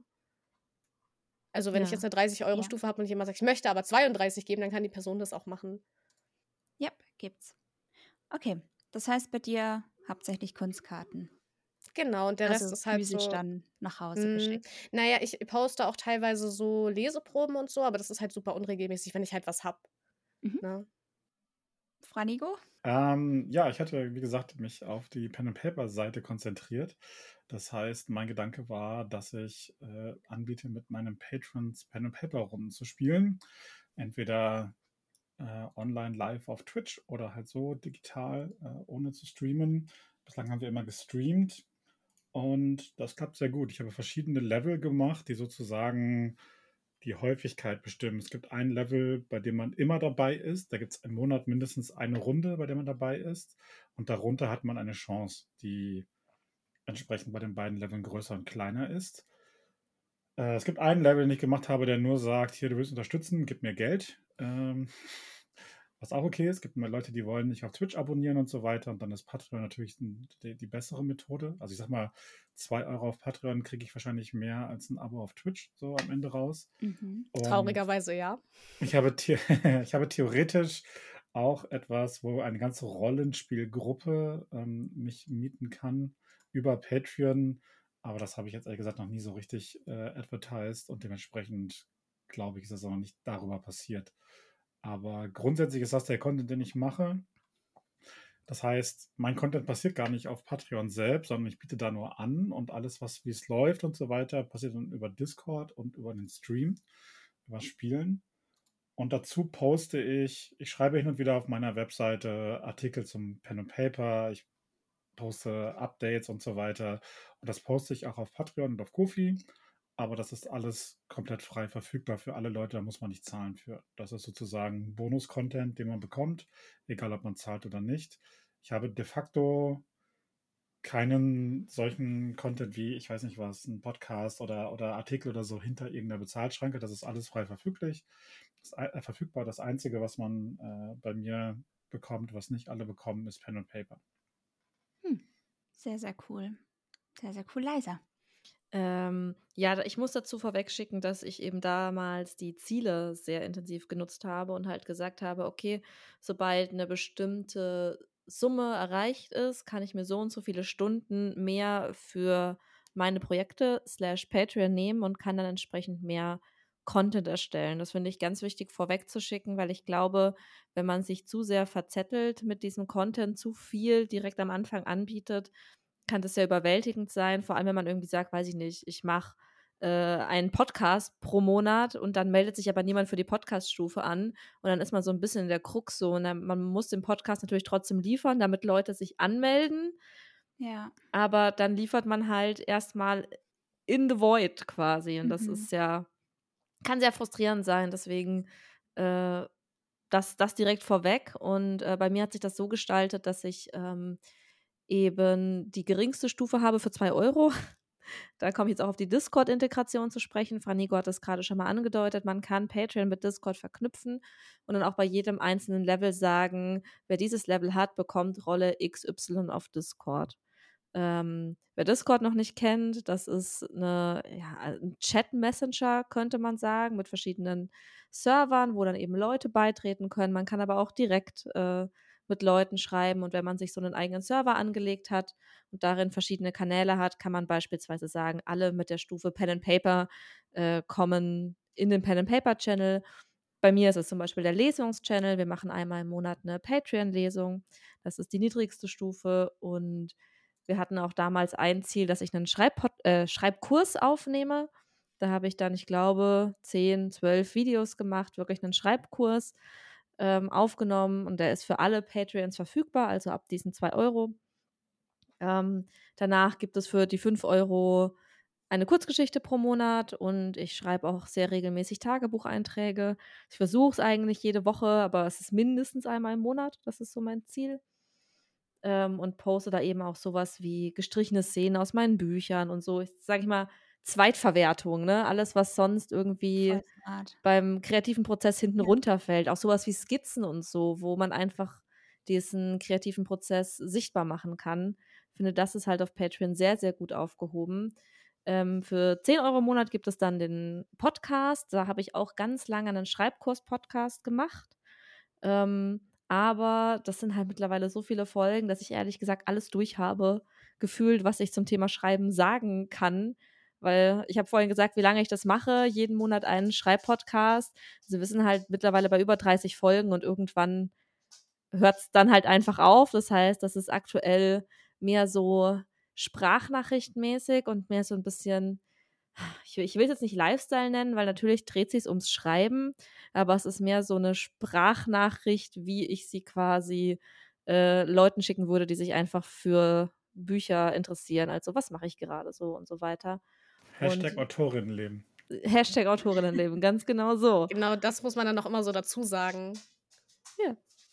Also, wenn ich jetzt Ja, 'ne dreißig Euro ja. Stufe habe und jemand sagt: „Ich möchte aber zweiunddreißig geben“, dann kann die Person das auch machen. Jap, gibt's. Okay, das heißt bei dir hauptsächlich Kunstkarten, Genau, und der Rest also ist halt physisch so dann nach Hause hm, geschickt. na ja, ich poste auch teilweise so Leseproben und so, aber das ist halt super unregelmäßig, wenn ich halt was habe, Mhm. ne? Franigo? Ähm, ja, ich hatte, wie gesagt, mich auf die Pen-and-Paper-Seite konzentriert. Das heißt, mein Gedanke war, dass ich äh, anbiete, mit meinen Patrons Pen-and-Paper-Runden zu spielen. Entweder äh, online live auf Twitch oder halt so digital, äh, ohne zu streamen. Bislang haben wir immer gestreamt und das klappt sehr gut. Ich habe verschiedene Level gemacht, die sozusagen die Häufigkeit bestimmen. Es gibt ein Level, bei dem man immer dabei ist. Da gibt es im Monat mindestens eine Runde, bei der man dabei ist. Und darunter hat man eine Chance, die entsprechend bei den beiden Leveln größer und kleiner ist. Äh, es gibt einen Level, den ich gemacht habe, der nur sagt, hier, du willst unterstützen, gib mir Geld. Ähm, was auch okay ist. Es gibt immer Leute, die wollen nicht auf Twitch abonnieren und so weiter. Und dann ist Patreon natürlich die, die bessere Methode. Also ich sag mal, zwei Euro auf Patreon kriege ich wahrscheinlich mehr als ein Abo auf Twitch so am Ende raus. Mhm. Und Traurigerweise ja. ich habe, the ich habe theoretisch auch etwas, wo eine ganze Rollenspielgruppe ähm, mich mieten kann über Patreon. Aber das habe ich jetzt ehrlich gesagt noch nie so richtig äh, advertised und dementsprechend glaube ich, ist das auch noch nicht darüber passiert. Aber grundsätzlich ist das der Content, den ich mache. Das heißt, mein Content passiert gar nicht auf Patreon selbst, sondern ich biete da nur an und alles, was wie es läuft und so weiter, passiert dann über Discord und über den Stream, über Spielen. Und dazu poste ich, ich schreibe hin und wieder auf meiner Webseite Artikel zum Pen and Paper, ich poste Updates und so weiter. Und das poste ich auch auf Patreon und auf Ko-fi. aber das ist alles komplett frei verfügbar für alle Leute, da muss man nicht zahlen für. Das ist sozusagen Bonus-Content, den man bekommt, egal ob man zahlt oder nicht. Ich habe de facto keinen solchen Content wie, ich weiß nicht was, ein Podcast oder, oder Artikel oder so hinter irgendeiner Bezahlschranke. Das ist alles frei verfüglich, das, äh, verfügbar. Das Einzige, was man äh, bei mir bekommt, was nicht alle bekommen, ist Pen und Paper. Hm. Sehr, sehr cool. Sehr, sehr cool, Liza. Ähm, ja, da- ich muss dazu vorwegschicken, dass ich eben damals die Ziele sehr intensiv genutzt habe und halt gesagt habe, okay, sobald eine bestimmte Summe erreicht ist, kann ich mir so und so viele Stunden mehr für meine Projekte slash Patreon nehmen und kann dann entsprechend mehr Content erstellen. Das finde ich ganz wichtig vorwegzuschicken, weil ich glaube, wenn man sich zu sehr verzettelt mit diesem Content, zu viel direkt am Anfang anbietet, kann das ja überwältigend sein, vor allem wenn man irgendwie sagt, weiß ich nicht, ich mache äh, einen Podcast pro Monat und dann meldet sich aber niemand für die Podcast-Stufe an und dann ist man so ein bisschen in der Krux so und dann, man muss den Podcast natürlich trotzdem liefern, damit Leute sich anmelden, Ja. aber dann liefert man halt erstmal in the void quasi und das Mhm. ist ja, kann sehr frustrierend sein, deswegen äh, das, das direkt vorweg und äh, bei mir hat sich das so gestaltet, dass ich ähm, eben die geringste Stufe habe für zwei Euro. Da komme ich jetzt auch auf die Discord-Integration zu sprechen. Frau Nico hat das gerade schon mal angedeutet. Man kann Patreon mit Discord verknüpfen und dann auch bei jedem einzelnen Level sagen, wer dieses Level hat, bekommt Rolle X Y auf Discord. Ähm, wer Discord noch nicht kennt, das ist eine, ja, ein Chat-Messenger, könnte man sagen, mit verschiedenen Servern, wo dann eben Leute beitreten können. Man kann aber auch direkt äh, mit Leuten schreiben und wenn man sich so einen eigenen Server angelegt hat und darin verschiedene Kanäle hat, kann man beispielsweise sagen, alle mit der Stufe Pen and Paper äh, kommen in den Pen and Paper Channel. Bei mir ist es zum Beispiel der Lesungschannel. Wir machen einmal im Monat eine Patreon-Lesung. Das ist die niedrigste Stufe und wir hatten auch damals ein Ziel, dass ich einen Schreibpod äh, Schreibkurs aufnehme. Da habe ich dann, ich glaube, zehn, zwölf Videos gemacht, wirklich einen Schreibkurs ähm, aufgenommen und der ist für alle Patreons verfügbar, also ab diesen zwei Euro. Ähm, danach gibt es für die fünf Euro eine Kurzgeschichte pro Monat und ich schreibe auch sehr regelmäßig Tagebucheinträge. Ich versuche es eigentlich jede Woche, aber es ist mindestens einmal im Monat. Das ist so mein Ziel. Ähm, und poste da eben auch sowas wie gestrichene Szenen aus meinen Büchern und so. Ich sage ich mal, Zweitverwertung, ne? Alles, was sonst irgendwie Voll smart. beim kreativen Prozess hinten Ja. runterfällt. Auch sowas wie Skizzen und so, wo man einfach diesen kreativen Prozess sichtbar machen kann. Ich finde, das ist halt auf Patreon sehr, sehr gut aufgehoben. Ähm, für zehn Euro im Monat gibt es dann den Podcast. Da habe ich auch ganz lange einen Schreibkurs-Podcast gemacht. Ähm, aber das sind halt mittlerweile so viele Folgen, dass ich ehrlich gesagt alles durch habe, gefühlt, was ich zum Thema Schreiben sagen kann. Weil ich habe vorhin gesagt, wie lange ich das mache, jeden Monat einen Schreibpodcast. Also wir sind halt mittlerweile bei über dreißig Folgen und irgendwann hört es dann halt einfach auf. Das heißt, das ist aktuell mehr so sprachnachrichtmäßig und mehr so ein bisschen, ich, ich will es jetzt nicht Lifestyle nennen, weil natürlich dreht sich ums Schreiben, aber es ist mehr so eine Sprachnachricht, wie ich sie quasi äh, Leuten schicken würde, die sich einfach für Bücher interessieren. Also was mache ich gerade so und so weiter. Hashtag Und Autorinnenleben. Hashtag Autorinnenleben, ganz genau so. Genau, das muss man dann noch immer so dazu sagen. Ja.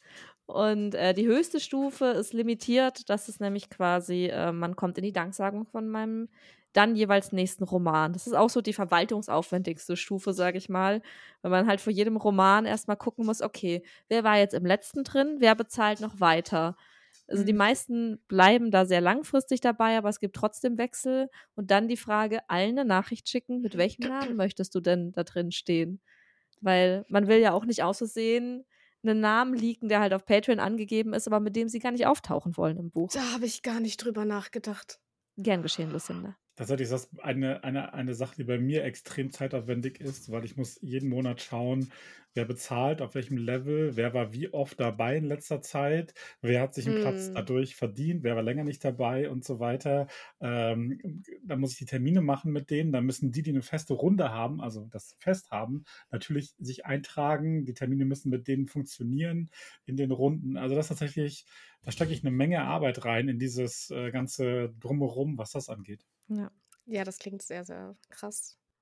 Und äh, die höchste Stufe ist limitiert. Das ist nämlich quasi, äh, man kommt in die Danksagung von meinem dann jeweils nächsten Roman. Das ist auch so die verwaltungsaufwendigste Stufe, sage ich mal, weil man halt vor jedem Roman erstmal gucken muss, okay, wer war jetzt im letzten drin, wer bezahlt noch weiter. Also die Mhm. meisten bleiben da sehr langfristig dabei, aber es gibt trotzdem Wechsel. Und dann die Frage, allen eine Nachricht schicken, mit welchem Namen möchtest du denn da drin stehen? Weil man will ja auch nicht aus Versehen einen Namen leaken, der halt auf Patreon angegeben ist, aber mit dem sie gar nicht auftauchen wollen im Buch. Da habe ich gar nicht drüber nachgedacht. Gern geschehen, Lucinda. Tatsächlich ist das eine, eine, eine Sache, die bei mir extrem zeitaufwendig ist, weil ich muss jeden Monat schauen, wer bezahlt, auf welchem Level, wer war wie oft dabei in letzter Zeit, wer hat sich einen Platz Mm. dadurch verdient, wer war länger nicht dabei und so weiter. Ähm, da muss ich die Termine machen mit denen, dann müssen die, die eine feste Runde haben, also das Fest haben, natürlich sich eintragen, die Termine müssen mit denen funktionieren in den Runden. Also das ist tatsächlich, da stecke ich eine Menge Arbeit rein in dieses äh, ganze Drumherum, was das angeht. Ja. Ja, das klingt sehr, sehr krass.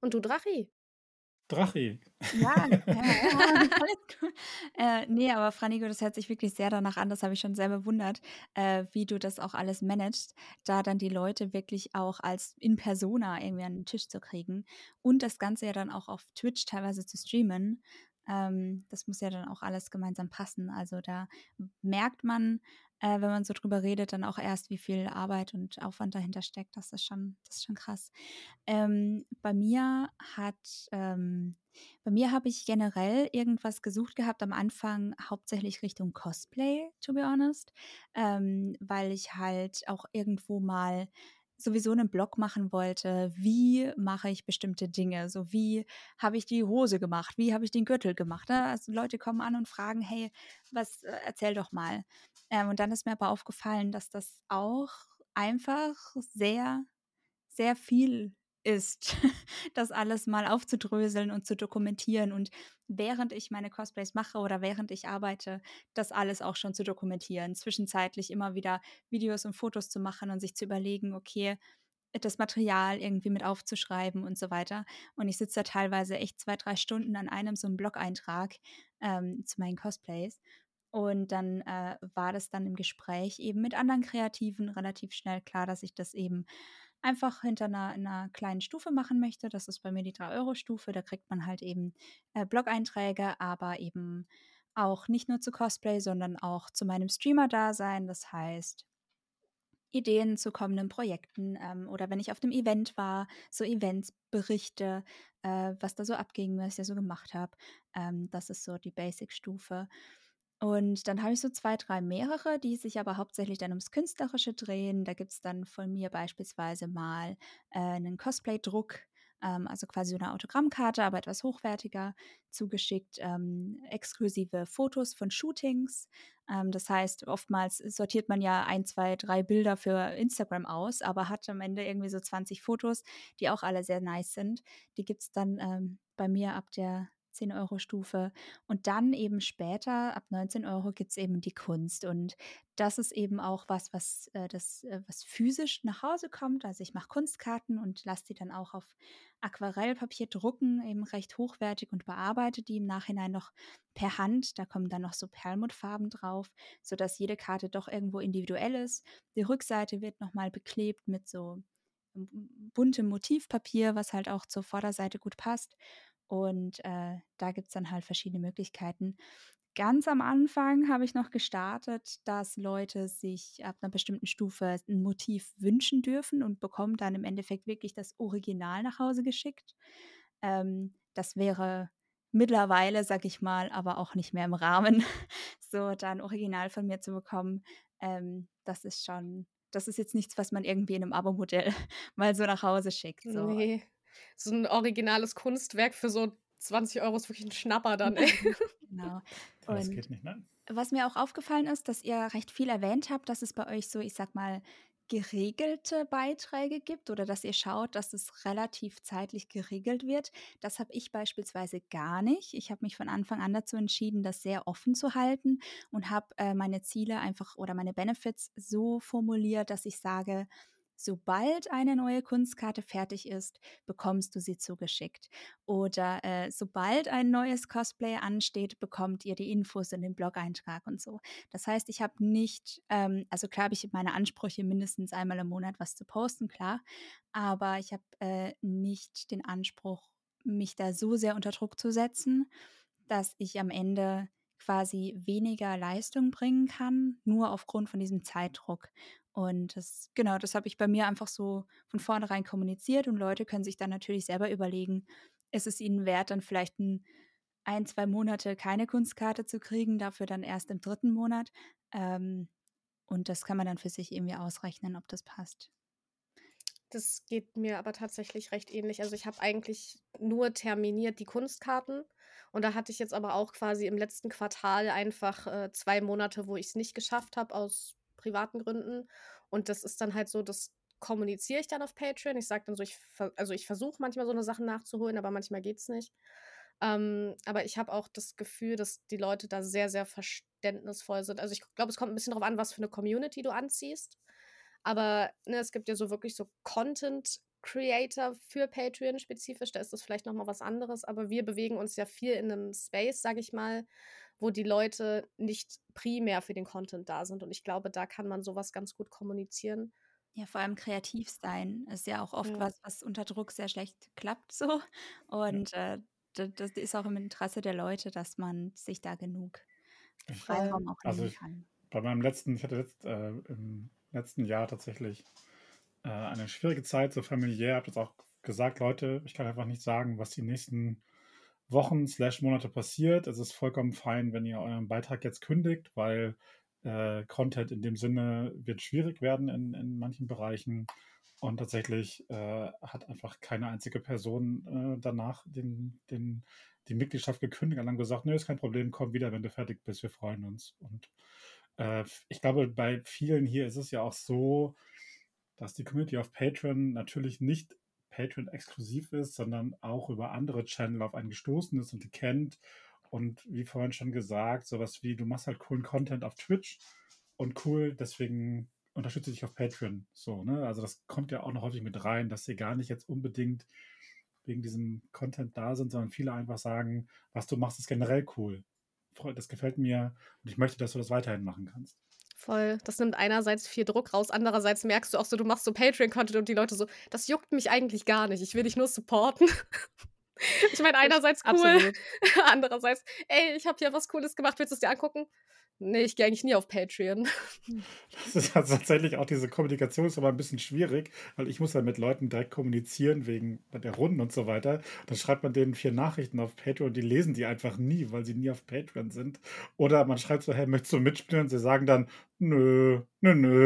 Und du, Drachi? Drachi. Ja, ja, ja, alles gut. Äh, ne, aber Franigo, das hört sich wirklich sehr danach an, das habe ich schon sehr bewundert, äh, wie du das auch alles managst, da dann die Leute wirklich auch als in Persona irgendwie an den Tisch zu kriegen und das Ganze ja dann auch auf Twitch teilweise zu streamen. Ähm, das muss ja dann auch alles gemeinsam passen. Also, da merkt man, äh, wenn man so drüber redet, dann auch erst, wie viel Arbeit und Aufwand dahinter steckt. Das ist schon das ist schon krass. Ähm, bei mir hat ähm, bei mir habe ich generell irgendwas gesucht gehabt am Anfang, hauptsächlich Richtung Cosplay, to be honest, ähm, weil ich halt auch irgendwo mal sowieso einen Blog machen wollte. Wie mache ich bestimmte Dinge? So, wie habe ich die Hose gemacht? Wie habe ich den Gürtel gemacht, ne? Also, Leute kommen an und fragen: „Hey, was äh, erzähl doch mal.“ Ähm, und dann ist mir aber aufgefallen, dass das auch einfach sehr sehr viel ist, das alles mal aufzudröseln und zu dokumentieren und während ich meine Cosplays mache oder während ich arbeite, das alles auch schon zu dokumentieren. Zwischenzeitlich immer wieder Videos und Fotos zu machen und sich zu überlegen, okay, das Material irgendwie mit aufzuschreiben und so weiter. Und ich sitze da teilweise echt zwei, drei Stunden an einem so 'nem Blog-Eintrag, ähm, zu meinen Cosplays. Und dann, äh, war das dann im Gespräch eben mit anderen Kreativen relativ schnell klar, dass ich das eben einfach hinter einer 'ner kleinen Stufe machen möchte. Das ist bei mir die drei-Euro-Stufe. Da kriegt man halt eben, äh, Blog-Einträge, aber eben auch nicht nur zu Cosplay, sondern auch zu meinem Streamer-Dasein. Das heißt, Ideen zu kommenden Projekten, ähm, oder wenn ich auf 'nem Event war, so Eventsberichte, äh, was da so abging, was ich da so gemacht habe. Ähm, das ist so die Basic-Stufe. Und dann habe ich so zwei, drei mehrere, die sich aber hauptsächlich dann ums Künstlerische drehen. Da gibt's dann von mir beispielsweise mal, äh, 'nen Cosplay-Druck, ähm, also quasi so 'ne Autogrammkarte, aber etwas hochwertiger zugeschickt, ähm, exklusive Fotos von Shootings. Ähm, das heißt, oftmals sortiert man ja ein, zwei, drei Bilder für Instagram aus, aber hat am Ende irgendwie so zwanzig Fotos, die auch alle sehr nice sind. Die gibt's dann, ähm, bei mir ab der zehn-Euro-Stufe. Und dann eben später, ab neunzehn Euro, gibt's eben die Kunst. Und das ist eben auch was, was, äh, das, äh, was physisch nach Hause kommt. Also ich mache Kunstkarten und lasse die dann auch auf Aquarellpapier drucken, eben recht hochwertig und bearbeite die im Nachhinein noch per Hand. Da kommen dann noch so Perlmuttfarben drauf, sodass jede Karte doch irgendwo individuell ist. Die Rückseite wird nochmal beklebt mit so m- m- buntem Motivpapier, was halt auch zur Vorderseite gut passt. Und äh, da gibt's dann halt verschiedene Möglichkeiten. Ganz am Anfang habe ich noch gestartet, dass Leute sich ab einer bestimmten Stufe ein Motiv wünschen dürfen und bekommen dann im Endeffekt wirklich das Original nach Hause geschickt. Ähm, das wäre mittlerweile, sage ich mal, aber auch nicht mehr im Rahmen, so da 'n Original von mir zu bekommen. Ähm, das ist schon das ist jetzt nichts, was man irgendwie in einem Abo-Modell mal so nach Hause schickt, so. Ne, so 'n originales Kunstwerk für so zwanzig Euro ist wirklich 'n Schnapper dann, ey. Genau. Das Und geht nicht, ne? was mir auch aufgefallen ist, dass ihr recht viel erwähnt habt, dass es bei euch so, ich sag mal, geregelte Beiträge gibt oder dass ihr schaut, dass es relativ zeitlich geregelt wird. Das habe ich beispielsweise gar nicht. Ich habe mich von Anfang an dazu entschieden, das sehr offen zu halten und habe äh, meine Ziele einfach oder meine Benefits so formuliert, dass ich sage, sobald eine neue Kunstkarte fertig ist, bekommst du sie zugeschickt. Oder äh, sobald ein neues Cosplay ansteht, bekommt ihr die Infos in den Blog-Eintrag und so. Das heißt, ich habe nicht, ähm, also klar habe ich meine Ansprüche, mindestens einmal im Monat was zu posten, klar, aber ich habe äh, nicht den Anspruch, mich da so sehr unter Druck zu setzen, dass ich am Ende quasi weniger Leistung bringen kann, nur aufgrund von diesem Zeitdruck. Und das, genau, das habe ich bei mir einfach so von vornherein kommuniziert und Leute können sich dann natürlich selber überlegen, ist es ihnen wert, dann vielleicht ein, ein zwei Monate keine Kunstkarte zu kriegen, dafür dann erst im dritten Monat. Ähm, und das kann man dann für sich irgendwie ausrechnen, ob das passt. Das geht mir aber tatsächlich recht ähnlich. Also, ich habe eigentlich nur terminiert die Kunstkarten und da hatte ich jetzt aber auch quasi im letzten Quartal einfach, äh, zwei Monate, wo ich's nicht geschafft habe aus privaten Gründen. Und das ist dann halt so, das kommuniziere ich dann auf Patreon. Ich sage dann so, ich ver also, ich versuche manchmal so 'ne Sachen nachzuholen, aber manchmal geht's nicht. Ähm, aber ich habe auch das Gefühl, dass die Leute da sehr, sehr verständnisvoll sind. Also, ich glaube, es kommt 'n bisschen drauf an, was für 'ne Community du anziehst. Aber, ne, es gibt ja so wirklich so Content Creator für Patreon spezifisch, da ist das vielleicht noch mal was anderes, aber wir bewegen uns ja viel in einem Space, sage ich mal, wo die Leute nicht primär für den Content da sind und ich glaube, da kann man sowas ganz gut kommunizieren. Ja, vor allem kreativ sein ist ja auch oft Ja. was, was unter Druck sehr schlecht klappt so. Und äh, d- das ist auch im Interesse der Leute, dass man sich da genug Ich, Voll. Freiraum auch also nehmen ich, kann. bei meinem letzten, ich hatte letzt, äh, im letzten Jahr tatsächlich äh, eine schwierige Zeit, so familiär. Habe jetzt auch gesagt, Leute, ich kann einfach nicht sagen, was die nächsten Wochen slash Monate passiert. Es ist vollkommen fein, wenn ihr euren Beitrag jetzt kündigt, weil äh, Content in dem Sinne wird schwierig werden in, in manchen Bereichen. Und tatsächlich äh, hat einfach keine einzige Person äh, danach den, den, die Mitgliedschaft gekündigt und dann gesagt, nö, ist kein Problem, komm wieder, wenn du fertig bist, wir freuen uns. Und äh, ich glaube, bei vielen hier ist es ja auch so, dass die Community auf Patreon natürlich nicht Patreon-exklusiv ist, sondern auch über andere Channel auf einen gestoßen ist und die kennt. Und wie vorhin schon gesagt, sowas wie, du machst halt coolen Content auf Twitch und cool, deswegen unterstütze ich dich auf Patreon. So, ne? Also das kommt ja auch noch häufig mit rein, dass sie gar nicht jetzt unbedingt wegen diesem Content da sind, sondern viele einfach sagen, was du machst, ist generell cool. Das gefällt mir und ich möchte, dass du das weiterhin machen kannst. Voll. Das nimmt einerseits viel Druck raus, andererseits merkst du auch so, du machst so Patreon-Content und die Leute so, das juckt mich eigentlich gar nicht, ich will dich nur supporten. Ich meine, einerseits cool, Absolut. andererseits, ey, ich habe hier was Cooles gemacht, willst du es dir angucken? Nee, ich gehe eigentlich nie auf Patreon. Das ist also tatsächlich auch diese Kommunikation ist aber ein bisschen schwierig, weil ich muss ja mit Leuten direkt kommunizieren wegen der Runden und so weiter. Dann schreibt man denen vier Nachrichten auf Patreon und die lesen die einfach nie, weil sie nie auf Patreon sind. Oder man schreibt so, hey, möchtest du mitspielen? Und sie sagen dann, nö, nö, nö.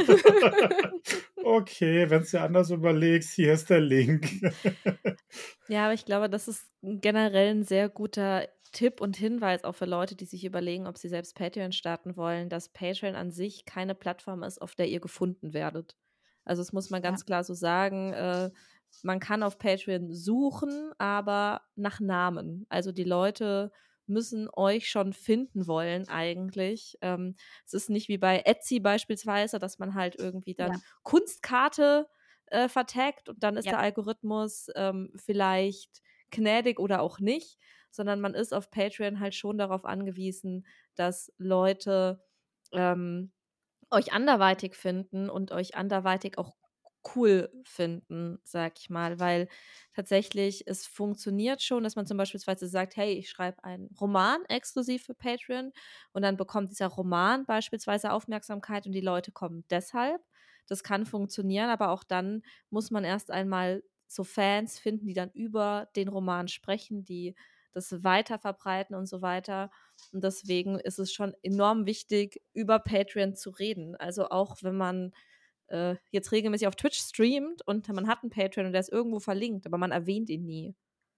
Okay, wenn du dir anders überlegst, hier ist der Link. Ja, aber ich glaube, das ist generell ein sehr guter Tipp und Hinweis auch für Leute, die sich überlegen, ob sie selbst Patreon starten wollen, dass Patreon an sich keine Plattform ist, auf der ihr gefunden werdet. Also das muss man Ja. ganz klar so sagen. Äh, man kann auf Patreon suchen, aber nach Namen. Also die Leute müssen euch schon finden wollen eigentlich. Ähm, es ist nicht wie bei Etsy beispielsweise, dass man halt irgendwie dann Ja. Kunstkarte äh, vertaggt und dann ist Ja. der Algorithmus ähm, vielleicht gnädig oder auch nicht, sondern man ist auf Patreon halt schon darauf angewiesen, dass Leute ähm, euch anderweitig finden und euch anderweitig auch cool finden, sag ich mal, weil tatsächlich es funktioniert schon, dass man zum Beispiel sagt, hey, ich schreibe einen Roman exklusiv für Patreon und dann bekommt dieser Roman beispielsweise Aufmerksamkeit und die Leute kommen deshalb. Das kann funktionieren, aber auch dann muss man erst einmal so Fans finden, die dann über den Roman sprechen, die das weiter verbreiten und so weiter. Und deswegen ist es schon enorm wichtig, über Patreon zu reden. Also auch wenn man äh, jetzt regelmäßig auf Twitch streamt und man hat einen Patreon und der ist irgendwo verlinkt, aber man erwähnt ihn nie,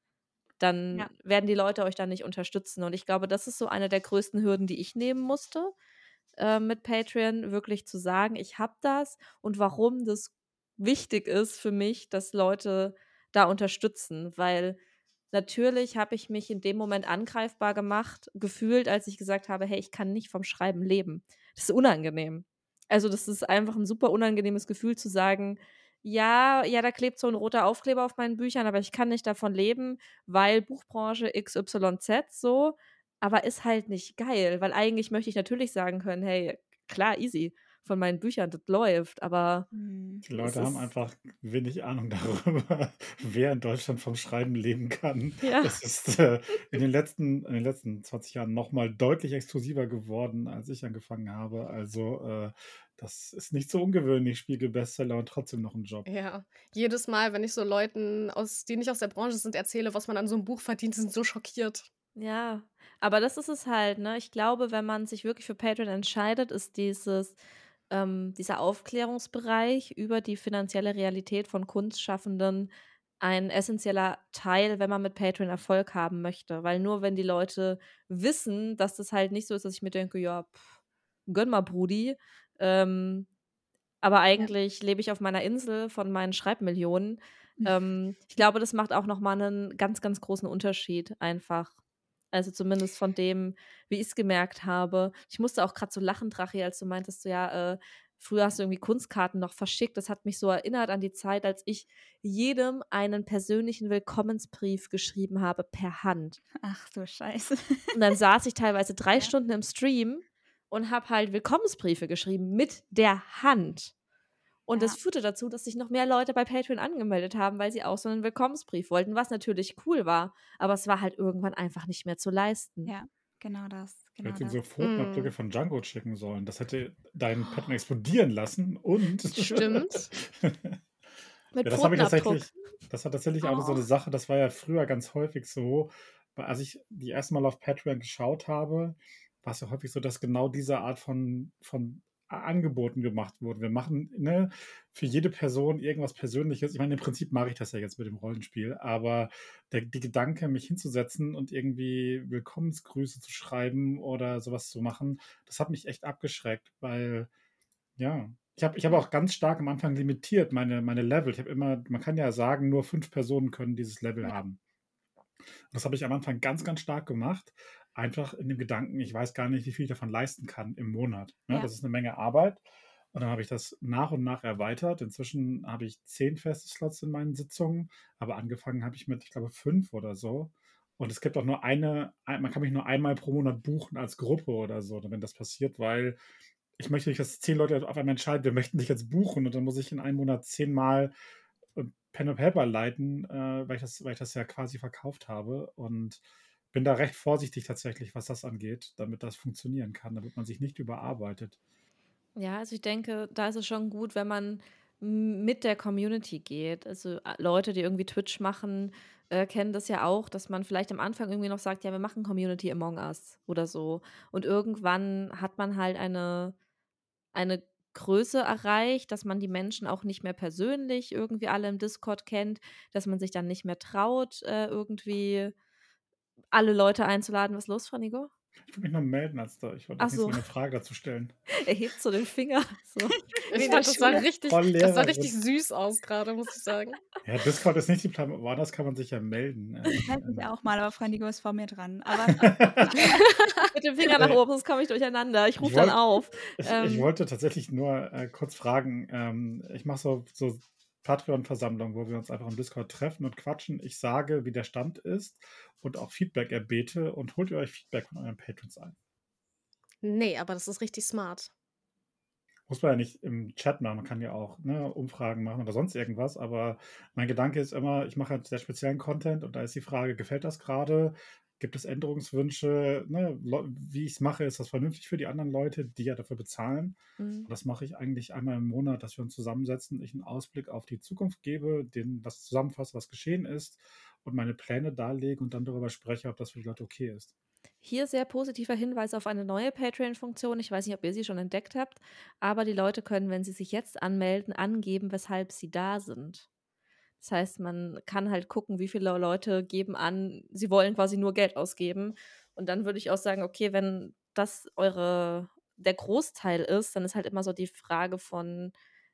dann Ja. werden die Leute euch dann nicht unterstützen. Und ich glaube, das ist so eine der größten Hürden, die ich nehmen musste äh, mit Patreon, wirklich zu sagen, ich habe das und warum das wichtig ist für mich, dass Leute da unterstützen, weil natürlich habe ich mich in dem Moment angreifbar gemacht, gefühlt, als ich gesagt habe, hey, ich kann nicht vom Schreiben leben. Das ist unangenehm. Also das ist einfach ein super unangenehmes Gefühl zu sagen, ja, ja, da klebt so ein roter Aufkleber auf meinen Büchern, aber ich kann nicht davon leben, weil Buchbranche X Y Z so, aber ist halt nicht geil, weil eigentlich möchte ich natürlich sagen können, hey, klar, easy, von meinen Büchern, das läuft, aber Hm. Die es Leute haben ist, einfach wenig Ahnung darüber, wer in Deutschland vom Schreiben leben kann. ja, Das ist äh, in den letzten, in den letzten zwanzig Jahren nochmal deutlich exklusiver geworden, als ich angefangen habe. Also äh, das ist nicht so ungewöhnlich, Spiegel-Bestseller und trotzdem noch ein Job. Ja, jedes Mal, wenn ich so Leuten, aus, die nicht aus der Branche sind, erzähle, was man an so einem Buch verdient, die sind so schockiert. ja, aber das ist es halt, ne? Ich glaube, wenn man sich wirklich für Patreon entscheidet, ist dieses, ähm, dieser Aufklärungsbereich über die finanzielle Realität von Kunstschaffenden ein essentieller Teil, wenn man mit Patreon Erfolg haben möchte. Weil nur wenn die Leute wissen, dass das halt nicht so ist, dass ich mir denke, ja, pff, gönn mal, Brudi, ähm, aber Ja. eigentlich lebe ich auf meiner Insel von meinen Schreibmillionen. Ähm, ich glaube, das macht auch noch mal einen ganz, ganz großen Unterschied einfach. Also zumindest von dem, wie ich es gemerkt habe. Ich musste auch gerade so lachen, Drachi, als du meintest, so, ja, äh, früher hast du irgendwie Kunstkarten noch verschickt. Das hat mich so erinnert an die Zeit, als ich jedem einen persönlichen Willkommensbrief geschrieben habe per Hand. Ach du Scheiße. Und dann saß ich teilweise drei Ja. Stunden im Stream und habe halt Willkommensbriefe geschrieben mit der Hand. Und Ja. das führte dazu, dass sich noch mehr Leute bei Patreon angemeldet haben, weil sie auch so einen Willkommensbrief wollten, was natürlich cool war, aber es war halt irgendwann einfach nicht mehr zu leisten. Ja, genau das. Du Genau hättest ihm das. so Pfotenabdrücke Mm. von Django schicken sollen. Das hätte deinen Patreon explodieren lassen und Stimmt. Mit ja, das habe ich Pfotenabdruck. tatsächlich, das hat tatsächlich auch so eine Oh. Sache, das war ja früher ganz häufig so, weil als ich die erste Mal auf Patreon geschaut habe, war es ja häufig so, dass genau diese Art von, von A- Angeboten gemacht wurden. Wir machen ne, für jede Person irgendwas Persönliches. Ich meine, im Prinzip mache ich das ja jetzt mit dem Rollenspiel, aber der, die Gedanke, mich hinzusetzen und irgendwie Willkommensgrüße zu schreiben oder sowas zu machen, das hat mich echt abgeschreckt, weil ja, ich habe ich hab Ja. auch ganz stark am Anfang limitiert meine, meine Level. Ich habe immer, man kann ja sagen, nur fünf Personen können dieses Level Ja. haben. Und das habe ich am Anfang ganz, ganz stark gemacht. Einfach in dem Gedanken, ich weiß gar nicht, wie viel ich davon leisten kann im Monat. Ne? Ja. Das ist eine Menge Arbeit. Und dann habe ich das nach und nach erweitert. Inzwischen habe ich zehn feste Slots in meinen Sitzungen, aber angefangen habe ich mit, ich glaube, fünf oder so. Und es gibt auch nur eine, ein- man kann mich nur einmal pro Monat buchen als Gruppe oder so, wenn das passiert, weil ich möchte nicht, dass zehn Leute auf einmal entscheiden, wir möchten dich jetzt buchen und dann muss ich in einem Monat zehnmal äh, Pen and Paper leiten, äh, weil, ich das, weil ich das ja quasi verkauft habe und bin da recht vorsichtig tatsächlich, was das angeht, damit das funktionieren kann, damit man sich nicht überarbeitet. Ja, also ich denke, da ist es schon gut, wenn man m- mit der Community geht. Also äh, Leute, die irgendwie Twitch machen, äh, kennen das ja auch, dass man vielleicht am Anfang irgendwie noch sagt, ja, wir machen Community Among Us oder so. Und irgendwann hat man halt eine, eine Größe erreicht, dass man die Menschen auch nicht mehr persönlich irgendwie alle im Discord kennt, dass man sich dann nicht mehr traut, äh, irgendwie alle Leute einzuladen. Was ist los, Frau Nigo? Ich würde mich nur melden, als da. Ich wollte Ach jetzt nicht so so, eine Frage dazu stellen. er hebt so den Finger. So. Wie Ich in der fand, das sah Schule. richtig, Voll das sah Lehrerin. richtig süß aus gerade, muss ich sagen. Ja, Discord ist nicht die Plattform, woanders kann man sich ja melden. Ähm, Ich melde mich ähm. auch mal, aber Frau Nigo ist vor mir dran. Aber Mit dem Finger nach Nee, oben, sonst komme ich durcheinander. Ich ich rufe dann wollte auf. ich, ich Ähm, wollte tatsächlich nur äh, kurz fragen. Ähm, ich mache so, so Patreon-Versammlungen, wo wir uns einfach im Discord treffen und quatschen. Ich sage, wie der Stand ist und auch Feedback erbete und holt ihr euch Feedback von euren Patrons ein. Nee, aber das ist richtig smart. Muss man ja nicht im Chat machen, man kann ja auch ne, Umfragen machen oder sonst irgendwas, aber mein Gedanke ist immer, ich mache halt sehr speziellen Content und da ist die Frage, gefällt das gerade? Gibt es Änderungswünsche? Ne? Lo- Wie ich es mache, ist das vernünftig für die anderen Leute, die ja dafür bezahlen? mhm. Und das mache ich eigentlich einmal im Monat, dass wir uns zusammensetzen, ich einen Ausblick auf die Zukunft gebe, den, das zusammenfasse, was geschehen ist und meine Pläne darlege und dann darüber spreche, ob das für die Leute okay ist. Hier sehr positiver Hinweis auf eine neue Patreon-Funktion. Ich weiß nicht, ob ihr sie schon entdeckt habt, aber die Leute können, wenn sie sich jetzt anmelden, angeben, weshalb sie da sind. Das heißt, man kann halt gucken, wie viele Leute geben an, sie wollen quasi nur Geld ausgeben. Und dann würde ich auch sagen, okay, wenn das eure der Großteil ist, dann ist halt immer so die Frage von,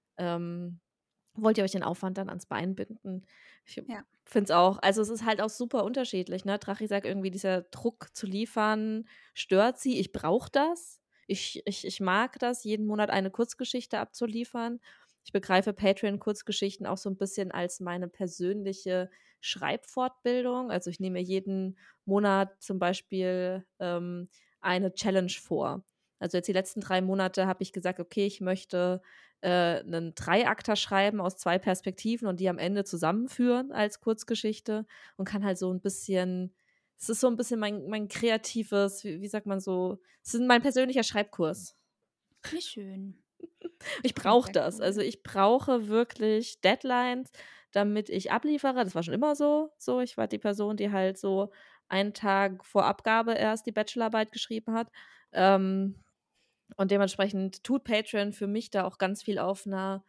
ähm, wollt ihr euch den Aufwand dann ans Bein binden? Ich ja. finde es auch. Also es ist halt auch super unterschiedlich. Ne? Drachi sagt irgendwie, dieser Druck zu liefern stört sie. Ich brauche das. Ich, ich, ich mag das, jeden Monat eine Kurzgeschichte abzuliefern. Ich begreife Patreon-Kurzgeschichten auch so ein bisschen als meine persönliche Schreibfortbildung. Also ich nehme mir jeden Monat zum Beispiel ähm, eine Challenge vor. Also jetzt die letzten drei Monate habe ich gesagt, okay, ich möchte äh, einen Dreiakter schreiben aus zwei Perspektiven und die am Ende zusammenführen als Kurzgeschichte und kann halt so ein bisschen, es ist so ein bisschen mein, mein kreatives, wie, wie sagt man so, es ist mein persönlicher Schreibkurs. Wie schön. Ich Klingt brauche sehr das. cool. Also ich brauche wirklich Deadlines, damit ich abliefere. Das war schon immer so. So, ich war die Person, die halt so einen Tag vor Abgabe erst die Bachelorarbeit geschrieben hat. Ähm, und dementsprechend tut Patreon für mich da auch ganz viel auf einer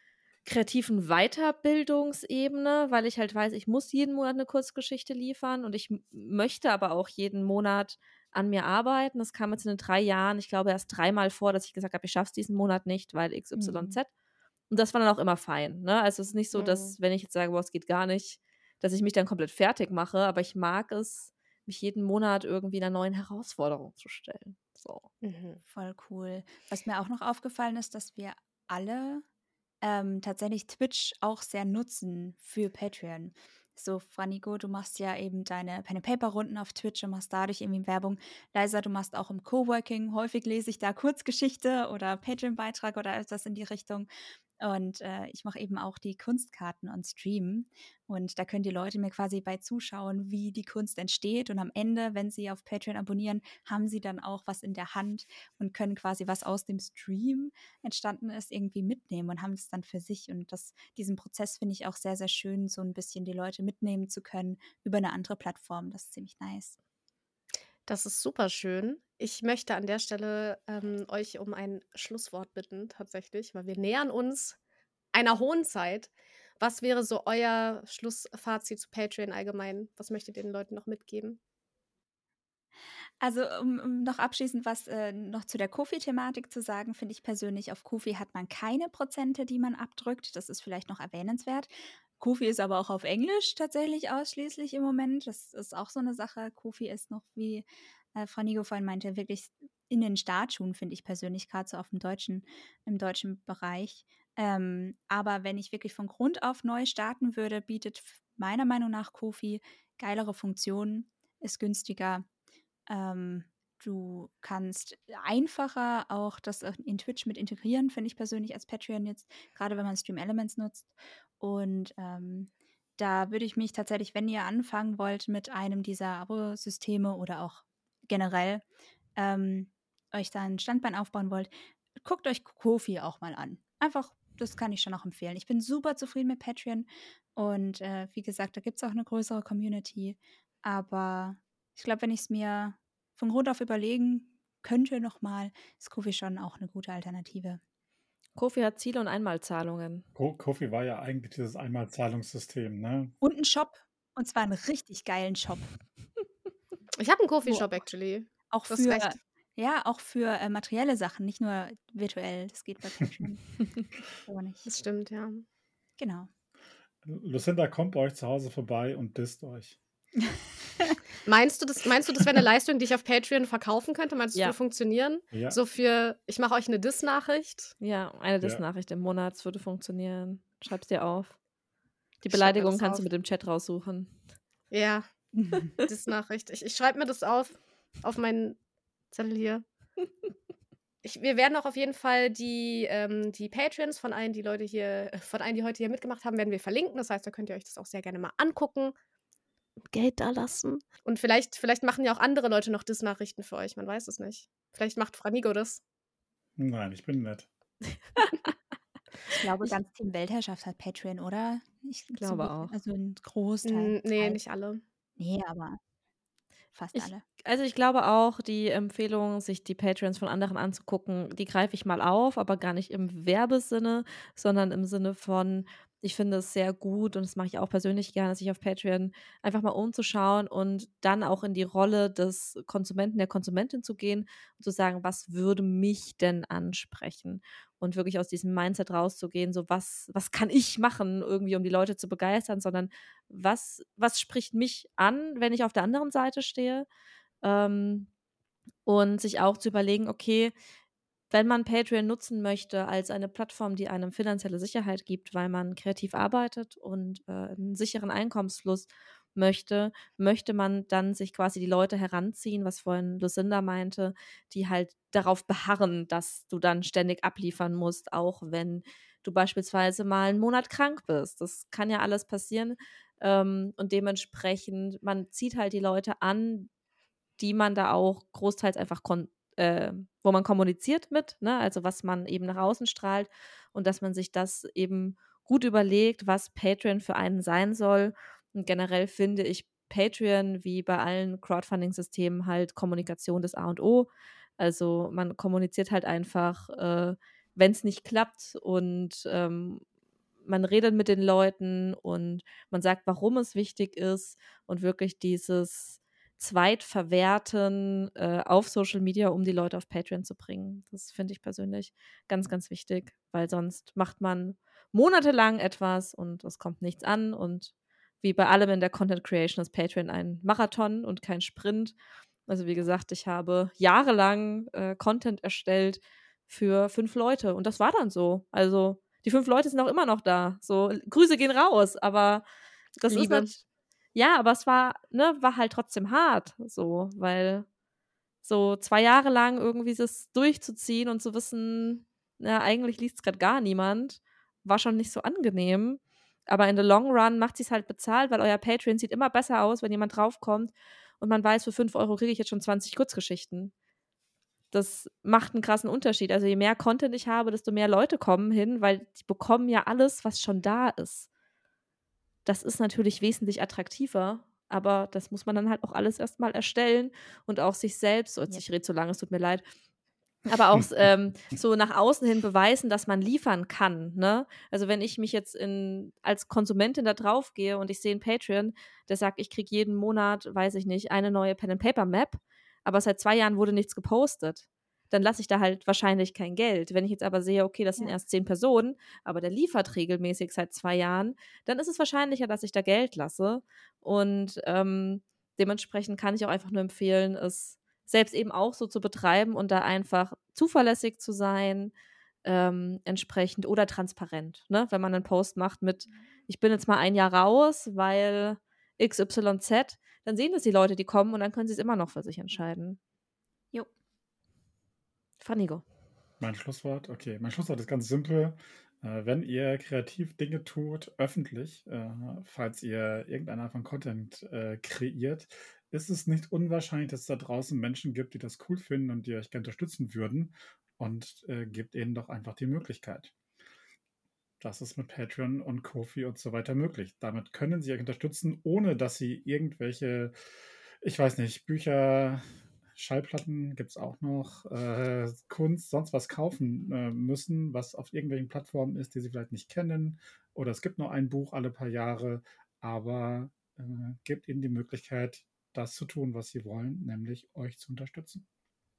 kreativen Weiterbildungsebene, weil ich halt weiß, ich muss jeden Monat eine Kurzgeschichte liefern und ich m- möchte aber auch jeden Monat an mir arbeiten. Das kam jetzt in den drei Jahren, ich glaube, erst dreimal vor, dass ich gesagt habe, ich schaffe es diesen Monat nicht, weil X Y Z. Und das war dann auch immer fein. Ne? Also es ist nicht so, Mhm. dass, wenn ich jetzt sage, boah, es geht gar nicht, dass ich mich dann komplett fertig mache, aber ich mag es, mich jeden Monat irgendwie einer neuen Herausforderung zu stellen. So. Mhm. Voll cool. Was mir auch noch aufgefallen ist, dass wir alle ähm, tatsächlich Twitch auch sehr nutzen für Patreon. So, Franiko, du machst ja eben deine Pen-and-Paper-Runden auf Twitch und machst dadurch irgendwie Werbung. Liza, du machst auch im Coworking. Häufig lese ich da Kurzgeschichte oder Patreon-Beitrag oder etwas in die Richtung. Und äh, ich mache eben auch die Kunstkarten on Stream. Und da können die Leute mir quasi bei zuschauen, wie die Kunst entsteht. Und am Ende, wenn sie auf Patreon abonnieren, haben sie dann auch was in der Hand und können quasi was aus dem Stream entstanden ist, irgendwie mitnehmen und haben es dann für sich. Und das, diesen Prozess finde ich auch sehr, sehr schön, so ein bisschen die Leute mitnehmen zu können über eine andere Plattform. Das ist ziemlich nice. Das ist super schön. Ich möchte an der Stelle ähm, euch um ein Schlusswort bitten, tatsächlich, weil wir nähern uns einer hohen Zeit. Was wäre so euer Schlussfazit zu Patreon allgemein? Was möchtet ihr den Leuten noch mitgeben? Also, um, um noch abschließend was äh, noch zu der Kofi-Thematik zu sagen, finde ich persönlich, auf Kofi hat man keine Prozente, die man abdrückt. Das ist vielleicht noch erwähnenswert. Kofi ist aber auch auf Englisch tatsächlich ausschließlich im Moment. Das ist auch so eine Sache. Kofi ist noch, wie äh, Frau Nigo vorhin meinte, wirklich in den Startschuhen, finde ich persönlich, gerade so auf dem deutschen, im deutschen Bereich. Ähm, aber wenn ich wirklich von Grund auf neu starten würde, bietet f- meiner Meinung nach Kofi geilere Funktionen, ist günstiger. Ähm, du kannst einfacher auch das in Twitch mit integrieren, finde ich persönlich als Patreon jetzt, gerade wenn man Stream Elements nutzt. Und ähm, da würde ich mich tatsächlich, wenn ihr anfangen wollt mit einem dieser Abo-Systeme oder auch generell ähm, euch da ein Standbein aufbauen wollt, guckt euch Ko-fi auch mal an. Einfach, das kann ich schon auch empfehlen. Ich bin super zufrieden mit Patreon und äh, wie gesagt, da gibt es auch eine größere Community. Aber ich glaube, wenn ich es mir von Grund auf überlegen könnte nochmal, ist Ko-fi schon auch eine gute Alternative. Kofi hat Ziele und Einmalzahlungen. Ko- Kofi war ja eigentlich dieses Einmalzahlungssystem, ne? Und einen Shop, und zwar einen richtig geilen Shop. Ich habe einen Wo Coffeeshop, actually. auch Du hast für, recht. ja, auch für äh, materielle Sachen, nicht nur virtuell. Das geht bei Patreon aber nicht. Das stimmt, ja. Genau. Lucinda kommt bei euch zu Hause vorbei und disst euch. Meinst du, das, meinst du, das wäre eine Leistung, die ich auf Patreon verkaufen könnte? Meinst du, das Ja. würde funktionieren? Ja. So für, ich mache euch eine Diss-Nachricht. Ja, eine Ja. Diss-Nachricht im Monat, das würde funktionieren. Schreib's dir auf. Die Ich schreib mir Beleidigung das kannst auf. du mit dem Chat raussuchen. Ja, Diss-Nachricht. Ich, ich schreibe mir das auf, auf meinen Zettel hier. Ich, wir werden auch auf jeden Fall die, ähm, die Patreons von allen, die Leute hier, äh, von allen, die heute hier mitgemacht haben, werden wir verlinken. Das heißt, da könnt ihr euch das auch sehr gerne mal angucken. Und Geld da lassen. Und vielleicht, vielleicht machen ja auch andere Leute noch Diss-Nachrichten für euch. Man weiß es nicht. Vielleicht macht Franigo das. Nein, ich bin nett. Ich glaube, Ich- ganz Team Weltherrschaft hat Patreon, oder? Ich glaube so, auch. Also ein Großteil. Mm, nee, Teil. nicht alle. Nee, aber fast Ich, alle. also ich glaube auch, die Empfehlung, sich die Patreons von anderen anzugucken, die greife ich mal auf, aber gar nicht im Werbesinne, sondern im Sinne von, ich finde es sehr gut und das mache ich auch persönlich gerne, sich auf Patreon einfach mal umzuschauen und dann auch in die Rolle des Konsumenten, der Konsumentin zu gehen und zu sagen, was würde mich denn ansprechen? Und wirklich aus diesem Mindset rauszugehen, so was, was kann ich machen, irgendwie, um die Leute zu begeistern, sondern was, was spricht mich an, wenn ich auf der anderen Seite stehe? Ähm, und sich auch zu überlegen, okay, wenn man Patreon nutzen möchte als eine Plattform, die einem finanzielle Sicherheit gibt, weil man kreativ arbeitet und äh, einen sicheren Einkommensfluss möchte, möchte man dann sich quasi die Leute heranziehen, was vorhin Lucinda meinte, die halt darauf beharren, dass du dann ständig abliefern musst, auch wenn du beispielsweise mal einen Monat krank bist. Das kann ja alles passieren. Ähm, und dementsprechend, man zieht halt die Leute an, die man da auch großteils einfach kon äh, wo man kommuniziert mit, ne? Also was man eben nach außen strahlt und dass man sich das eben gut überlegt, was Patreon für einen sein soll. Und generell finde ich Patreon wie bei allen Crowdfunding-Systemen halt Kommunikation das A und O. Also man kommuniziert halt einfach, äh, wenn es nicht klappt und ähm, man redet mit den Leuten und man sagt, warum es wichtig ist und wirklich dieses Zweitverwerten äh, auf Social Media, um die Leute auf Patreon zu bringen. Das finde ich persönlich ganz, ganz wichtig, weil sonst macht man monatelang etwas und es kommt nichts an und wie bei allem in der Content Creation ist Patreon ein Marathon und kein Sprint. Also wie gesagt, ich habe jahrelang äh, Content erstellt für fünf Leute und das war dann so. Also die fünf Leute sind auch immer noch da. So, Grüße gehen raus, aber das ist Liebe. nat- ja, aber es war, ne, war halt trotzdem hart, so, weil so zwei Jahre lang irgendwie das durchzuziehen und zu wissen, na, eigentlich liest es gerade gar niemand, war schon nicht so angenehm. Aber in the long run macht es halt bezahlt, weil euer Patreon sieht immer besser aus, wenn jemand draufkommt und man weiß, für fünf Euro kriege ich jetzt schon zwanzig Kurzgeschichten. Das macht einen krassen Unterschied. Also je mehr Content ich habe, desto mehr Leute kommen hin, weil die bekommen ja alles, was schon da ist. Das ist natürlich wesentlich attraktiver, aber das muss man dann halt auch alles erstmal erstellen und auch sich selbst, oh, jetzt, Ja. ich rede so lange, es tut mir leid, aber auch ähm, so nach außen hin beweisen, dass man liefern kann, ne? Also wenn ich mich jetzt in, als Konsumentin da drauf gehe und ich sehe einen Patreon, der sagt, ich kriege jeden Monat, weiß ich nicht, eine neue Pen-and-Paper-Map, aber seit zwei Jahren wurde nichts gepostet, dann lasse ich da halt wahrscheinlich kein Geld. Wenn ich jetzt aber sehe, okay, das sind Ja. erst zehn Personen, aber der liefert regelmäßig seit zwei Jahren, dann ist es wahrscheinlicher, dass ich da Geld lasse. Und ähm, dementsprechend kann ich auch einfach nur empfehlen, es selbst eben auch so zu betreiben und da einfach zuverlässig zu sein, ähm, entsprechend oder transparent. Ne? Wenn man einen Post macht mit, ich bin jetzt mal ein Jahr raus, weil X Y Z, dann sehen das die Leute, die kommen und dann können sie es immer noch für sich entscheiden. Jo. Franigo. Mein Schlusswort, okay. Mein Schlusswort ist ganz simpel. Äh, wenn ihr kreativ Dinge tut, öffentlich, äh, falls ihr irgendeine Art von Content äh, kreiert, ist es nicht unwahrscheinlich, dass es da draußen Menschen gibt, die das cool finden und die euch gerne unterstützen würden. Und äh, gebt ihnen doch einfach die Möglichkeit. Das ist mit Patreon und Ko-fi und so weiter möglich. Damit können sie euch unterstützen, ohne dass sie irgendwelche, ich weiß nicht, Bücher, Schallplatten gibt es auch noch, äh, Kunst, sonst was kaufen äh, müssen, was auf irgendwelchen Plattformen ist, die sie vielleicht nicht kennen. Oder es gibt nur ein Buch alle paar Jahre, aber äh, gebt ihnen die Möglichkeit, das zu tun, was sie wollen, nämlich euch zu unterstützen.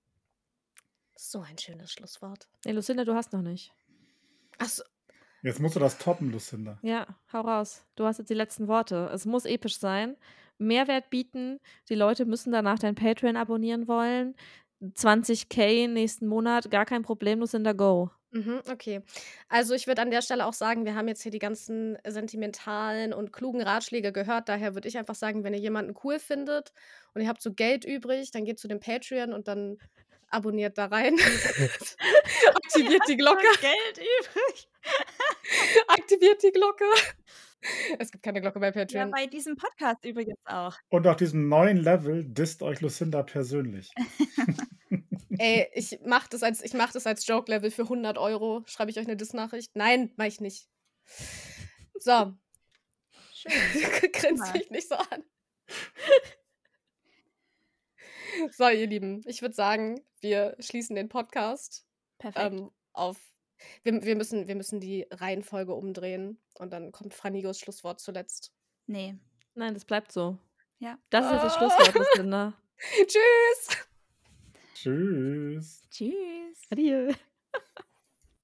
So ein schönes Schlusswort. Nee, Lucinda, du hast noch nicht. Achso, Jetzt musst du das toppen, Lucinda. Ja, hau raus. Du hast jetzt die letzten Worte. Es muss episch sein. Mehrwert bieten. Die Leute müssen danach dein Patreon abonnieren wollen. zwanzig K nächsten Monat, gar kein Problem, Lucinda, go. mhm, okay. Also ich würde an der Stelle auch sagen, wir haben jetzt hier die ganzen sentimentalen und klugen Ratschläge gehört. Daher würde ich einfach sagen, wenn ihr jemanden cool findet und ihr habt so Geld übrig, dann geht zu dem Patreon und dann abonniert da rein. Aktiviert die Glocke. Geld übrig. Aktiviert die Glocke. Es gibt keine Glocke bei Ja, Patreon. bei diesem Podcast übrigens auch. Und auf diesem neuen Level disst euch Lucinda persönlich. Ey, ich mach das als, ich mach das als Joke-Level für hundert Euro. Schreibe ich euch eine Diss-Nachricht? Nein, mach ich nicht. So. Schön. Grinst Mal. mich nicht so an. So, ihr Lieben, ich würde sagen, wir schließen den Podcast Perfekt. ähm, auf. Wir, wir, müssen, wir müssen die Reihenfolge umdrehen und dann kommt Franigos Schlusswort zuletzt. Nee. Nein, das bleibt so. Ja. Das ist jetzt das Schlusswort, Lucinda. Tschüss! Tschüss. Tschüss. Adieu.